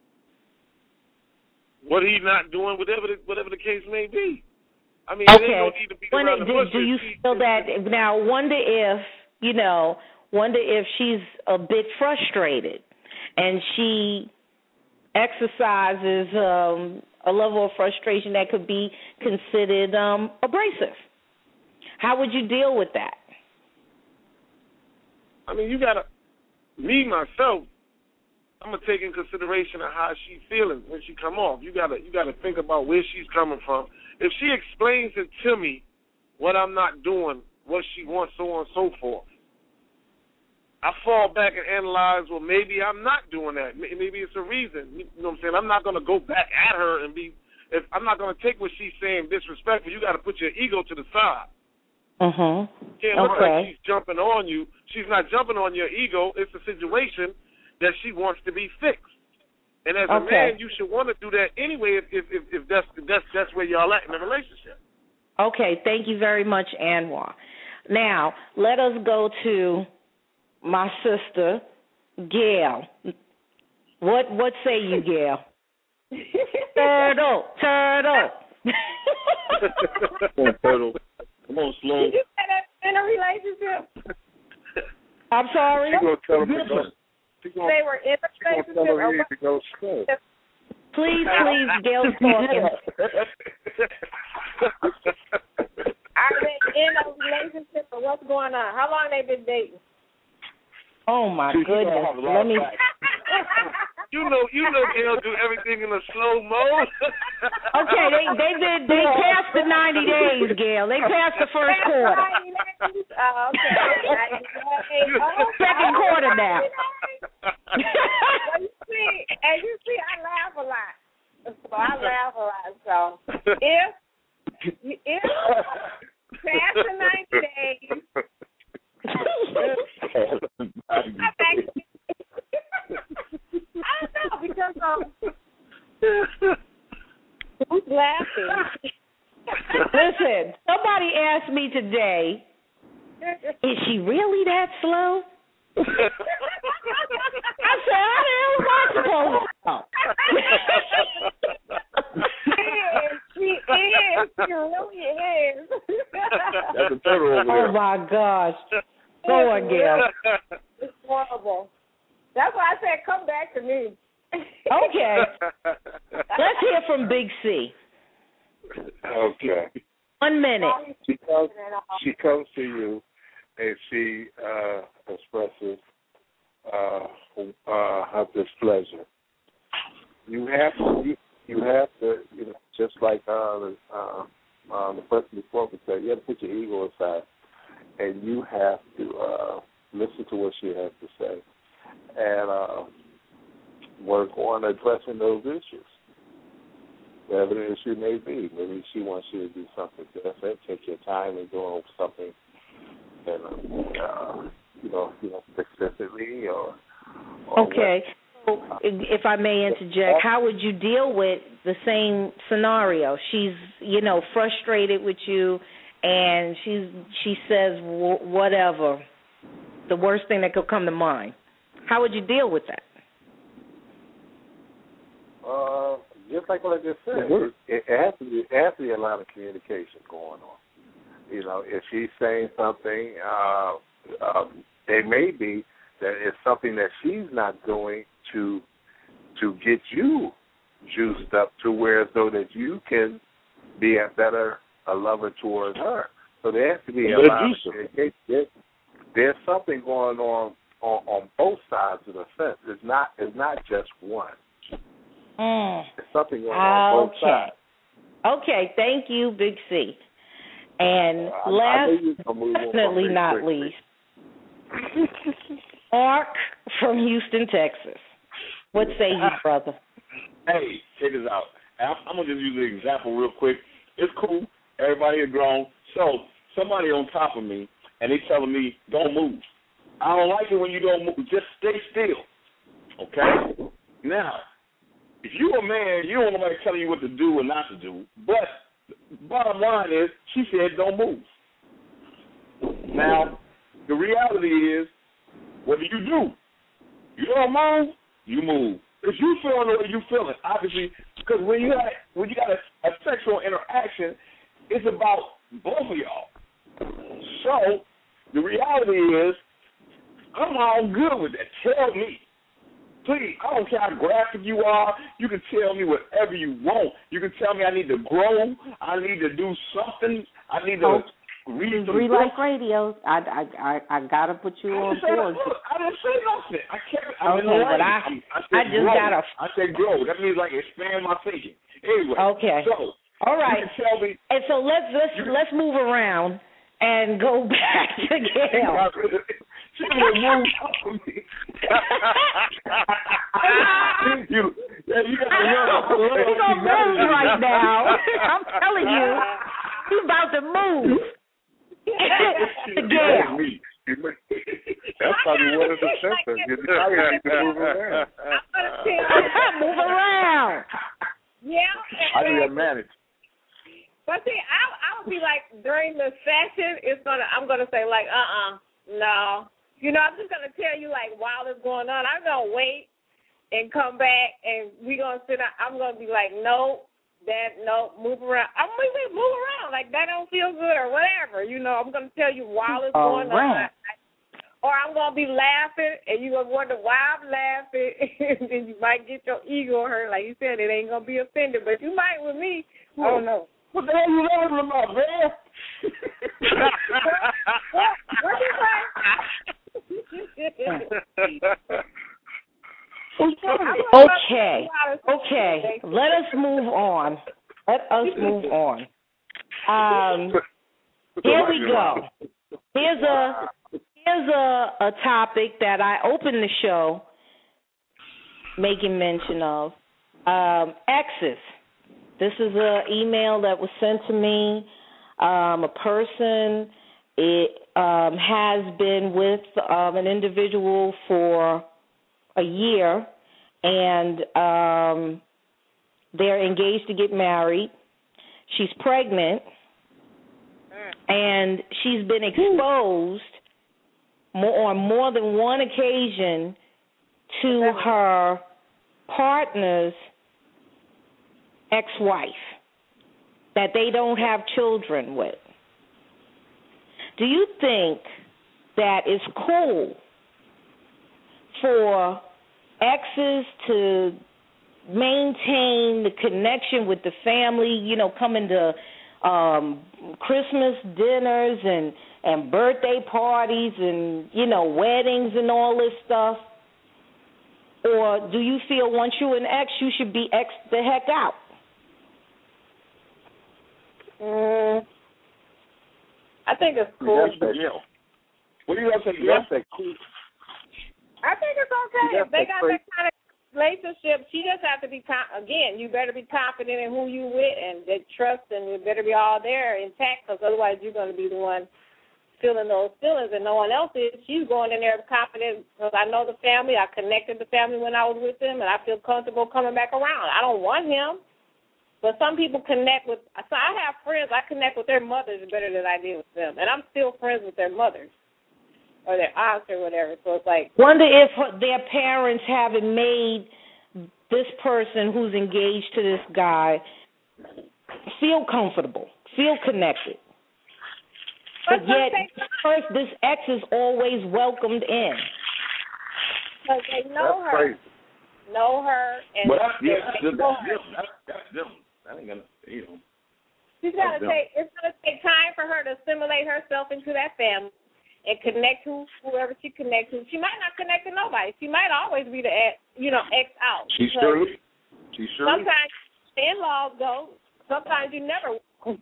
what he's not doing, whatever the case may be. I mean, okay. They don't need to be around the bushes. Do you feel that now? Wonder if she's a bit frustrated and she exercises a level of frustration that could be considered abrasive. How would you deal with that? I mean, you gotta. Me myself, I'm gonna take in consideration of how she's feeling when she come off. You gotta think about where she's coming from. If she explains it to me, what I'm not doing, what she wants, so on and so forth, I fall back and analyze, well, maybe I'm not doing that. Maybe it's a reason. You know what I'm saying? I'm not going to go back at her and if I'm not going to take what she's saying disrespectful. You got to put your ego to the side. Mhm. Can't look like she's jumping on you. She's not jumping on your ego. It's a situation that she wants to be fixed. And as a man, you should want to do that anyway if that's where y'all at in the relationship. Okay, thank you very much, Anwar. Now, let us go to my sister, Gail. What say you, Gail? Turtle. Come on, Turtle. Come on, Slow. Did you say that's in a relationship? I'm sorry? She gonna tell him to go. They were in a relationship. To go slow. Please, Gail's talking. Are they in a relationship or what's going on? How long they been dating? Oh my goodness! Let me. You know, Gail do everything in a slow mode. Okay, they passed the 90 days, Gail. They passed the first quarter. Oh, okay. Second quarter now. Well, you see, I laugh a lot. So if past the 90 days. I don't know because who's laughing? Listen, somebody asked me today, is she really that slow? I said, how the hell am I supposed to know? She is. She really is. That's a turtle over there. Oh my gosh. Go on, Gail. It's horrible. That's why I said come back to me. Okay. Let's hear from Big C. Okay. 1 minute. She comes to you and she expresses her displeasure. You have to, just like the person before me said, you have to put your ego aside, and you have to listen to what she has to say, and work on addressing those issues. Whatever the issue may be, maybe she wants you to do something different. Take your time and do something, explicitly or okay. So, if I may interject, how would you deal with the same scenario? She's, frustrated with you, and she says whatever, the worst thing that could come to mind. How would you deal with that? Just like what I just said, it has to be a lot of communication going on. If she's saying something, it may be that it's something that she's not doing to get you juiced up to where so that you can be a lover towards her. So there has to be a lot of communication. There's something going on both sides of the fence. It's not just one. There's something going on both sides. Okay, thank you, Big C. And last, definitely not least, Mark from Houston, Texas. What say you, brother? Hey, check this out. I'm going to just use an example real quick. It's cool. Everybody is grown. So somebody on top of me, and they telling me, don't move. I don't like it when you don't move. Just stay still. Okay? Now, if you're a man, you don't want nobody telling you what to do or not to do. But bottom line is, she said don't move. Now, the reality is, what do? You don't move, you move. If you feeling the way you feeling, obviously, because when you got a sexual interaction, it's about both of y'all. So, the reality is, I'm all good with that. Tell me. Please, I don't care how graphic you are. You can tell me whatever you want. You can tell me I need to grow. I need to do something. I need to Real Life Radio. I gotta put you on board. I didn't say nothing. I kept. I just gotta. I said grow. That means like expand my thinking. Anyway. Okay. So. All right. You can tell me. And so let's move around and go back to Gail. She will move. You He's on move right now. I'm telling you, he's about to move. To Gail. That's probably one of the symptoms. You move around. Move around. Yeah. I do that manage. But see, I would be like during the session, I'm gonna say like, no. You know, I'm just gonna tell you like while it's going on, I'm gonna wait and come back and we gonna sit down. I'm gonna be like, no, move around. I'm gonna move around like that don't feel good or whatever. You know, I'm gonna tell you while it's going on. Or I'm gonna be laughing and you're gonna wonder why I'm laughing, and then you might get your ego hurt. Like you said, it ain't gonna be offended, but you might with me. I don't know. What the hell you laughing about, man? What you say? Okay. Let us move on. Here we go. Here's a topic that I opened the show making mention of. Exes. This is an email that was sent to me. A person has been with an individual for a year, and they're engaged to get married. She's pregnant, and she's been exposed on more than one occasion to her partner's ex-wife that they don't have children with. Do you think that it's cool for exes to maintain the connection with the family, you know, coming to Christmas dinners and birthday parties and, you know, weddings and all this stuff? Or do you feel once you're an ex, you should be ex the heck out? I think it's cool. What do you guys think? Yes, cool. I think it's okay. If they got that kind of relationship, she just have to be, again, you better be confident in who you with and that trust, and you better be all there intact, because otherwise you're going to be the one feeling those feelings and no one else is. She's going in there confident because I know the family. I connected the family when I was with them, and I feel comfortable coming back around. I don't want him. But some people connect with, so I have friends, I connect with their mothers better than I did with them. And I'm still friends with their mothers or their aunts or whatever. So it's like. Wonder if their parents haven't made this person who's engaged to this guy feel comfortable, feel connected. But yet, first, this ex is always welcomed in. Because they know her. Crazy. Know her. And but that's them. That ain't gonna, you know. It's gonna take time for her to assimilate herself into that family and connect to whoever she connects to. She might not connect to nobody. She might always be the ex out. She sure is. Sometimes the in-laws go. Sometimes you never.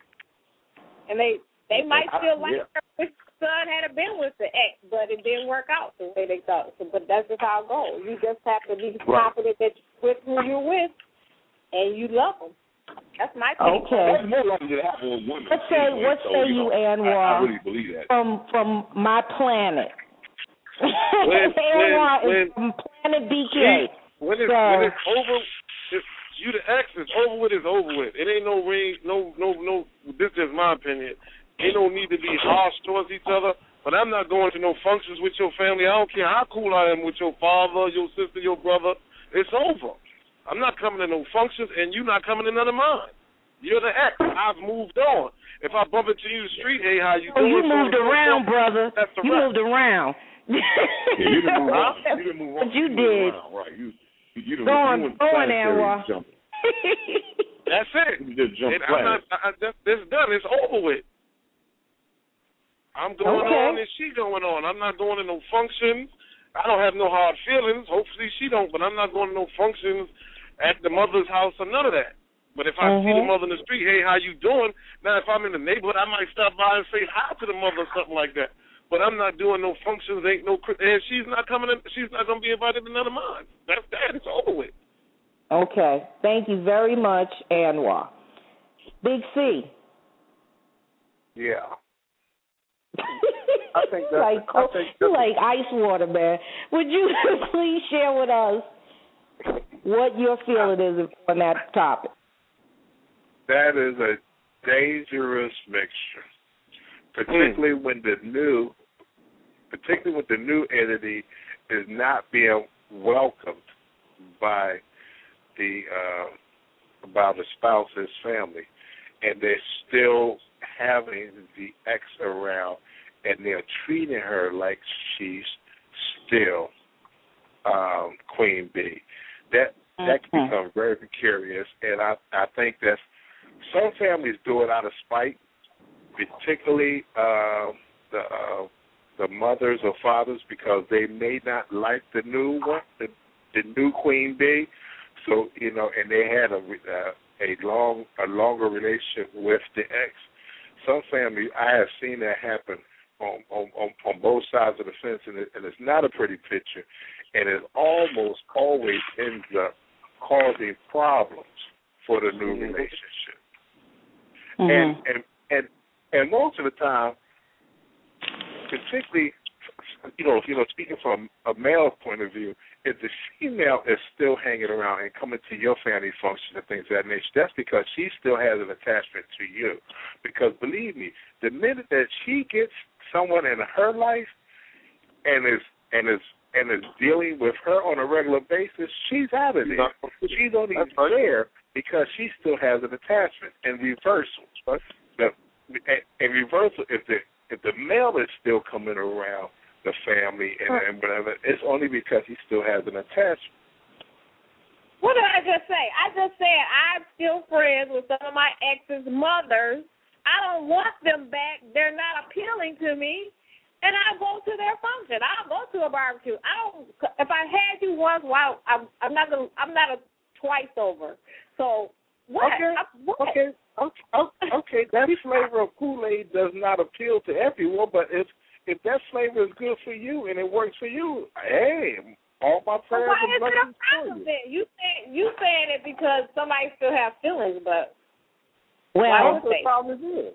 And they might still like her if the son had been with the ex, but it didn't work out the way they thought. So, but that's just how it goes. You just have to be confident that you're with who you're with and you love them. That's my take. Okay. That's more likely to happen with women. What say you, Anwar? I really believe that. From my planet. Anwar is from Planet BK. When it's over, you the ex, it's over with. It's over with. It ain't no ring. No. This is my opinion. Ain't no need to be harsh towards each other. But I'm not going to no functions with your family. I don't care how cool I am with your father, your sister, your brother. It's over. I'm not coming to no functions, and you're not coming to none of mine. You're the ex. I've moved on. If I bump into you in the street, hey, how you doing? You moved around, brother. That's the you moved around. You didn't move on. You didn't move on. But you did. Right. You Go on, Anwar. That's it. You just jumped right. It's done. It's over with. I'm going on and she going on. I'm not going to no functions. I don't have no hard feelings. Hopefully she don't, but I'm not going to no functions at the mother's house or none of that. But if I see the mother in the street, hey, how you doing? Now, if I'm in the neighborhood, I might stop by and say hi to the mother or something like that. But I'm not doing no functions. Ain't no, and she's not coming. She's not going to be invited to none of mine. That's that. It's over with. Okay. Thank you very much, Anwar. Big C. Yeah. I think that's like ice water, man. Would you please share with us what your feeling is on that topic? That is a dangerous mixture, particularly when the new entity is not being welcomed by the spouse's family, and they're still having the ex around, and they're treating her like she's still Queen Bee. That can become very precarious, and I think that some families do it out of spite, particularly the mothers or fathers, because they may not like the new one, the new Queen Bee. So and they had a longer relationship with the ex. Some families, I have seen that happen on both sides of the fence, and it's not a pretty picture, and it almost always ends up causing problems for the new relationship. And most of the time, particularly, speaking from a male's point of view, if the female is still hanging around and coming to your family function and things of that nature, that's because she still has an attachment to you. Because believe me, the minute that she gets someone in her life and is dealing with her on a regular basis, she's out of there. She's only there because she still has an attachment. And reversal, if the male is still coming around the family and whatever, it's only because he still has an attachment. What did I just say? I just said I'm still friends with some of my ex's mothers. I don't want them back. They're not appealing to me. And I'll go to their function. I'll go to a barbecue. If I had you once, wow, I'm not a twice over. So what? Okay. That flavor of Kool-Aid does not appeal to everyone, but if that flavor is good for you and it works for you, hey, all my prayers and blessings for you. You saying it because somebody still has feelings, but well, the problem is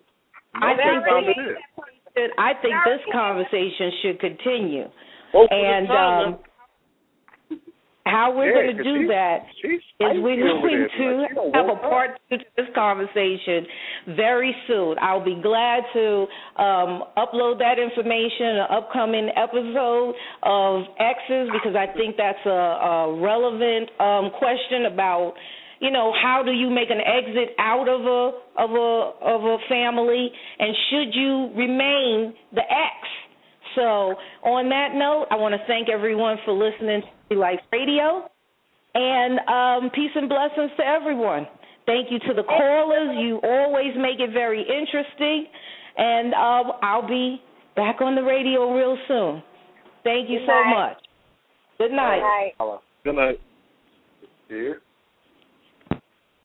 I think this conversation should continue, and how we're going to do that is we're going to have a part 2 to this conversation very soon. I'll be glad to upload that information in an upcoming episode of exes, because I think that's a relevant question about, how do you make an exit out of a family, and should you remain the ex? So on that note, I want to thank everyone for listening to Life Radio, and peace and blessings to everyone. Thank you to the callers. You always make it very interesting, and I'll be back on the radio real soon. Thank you so much. Good night. Good night. Yeah.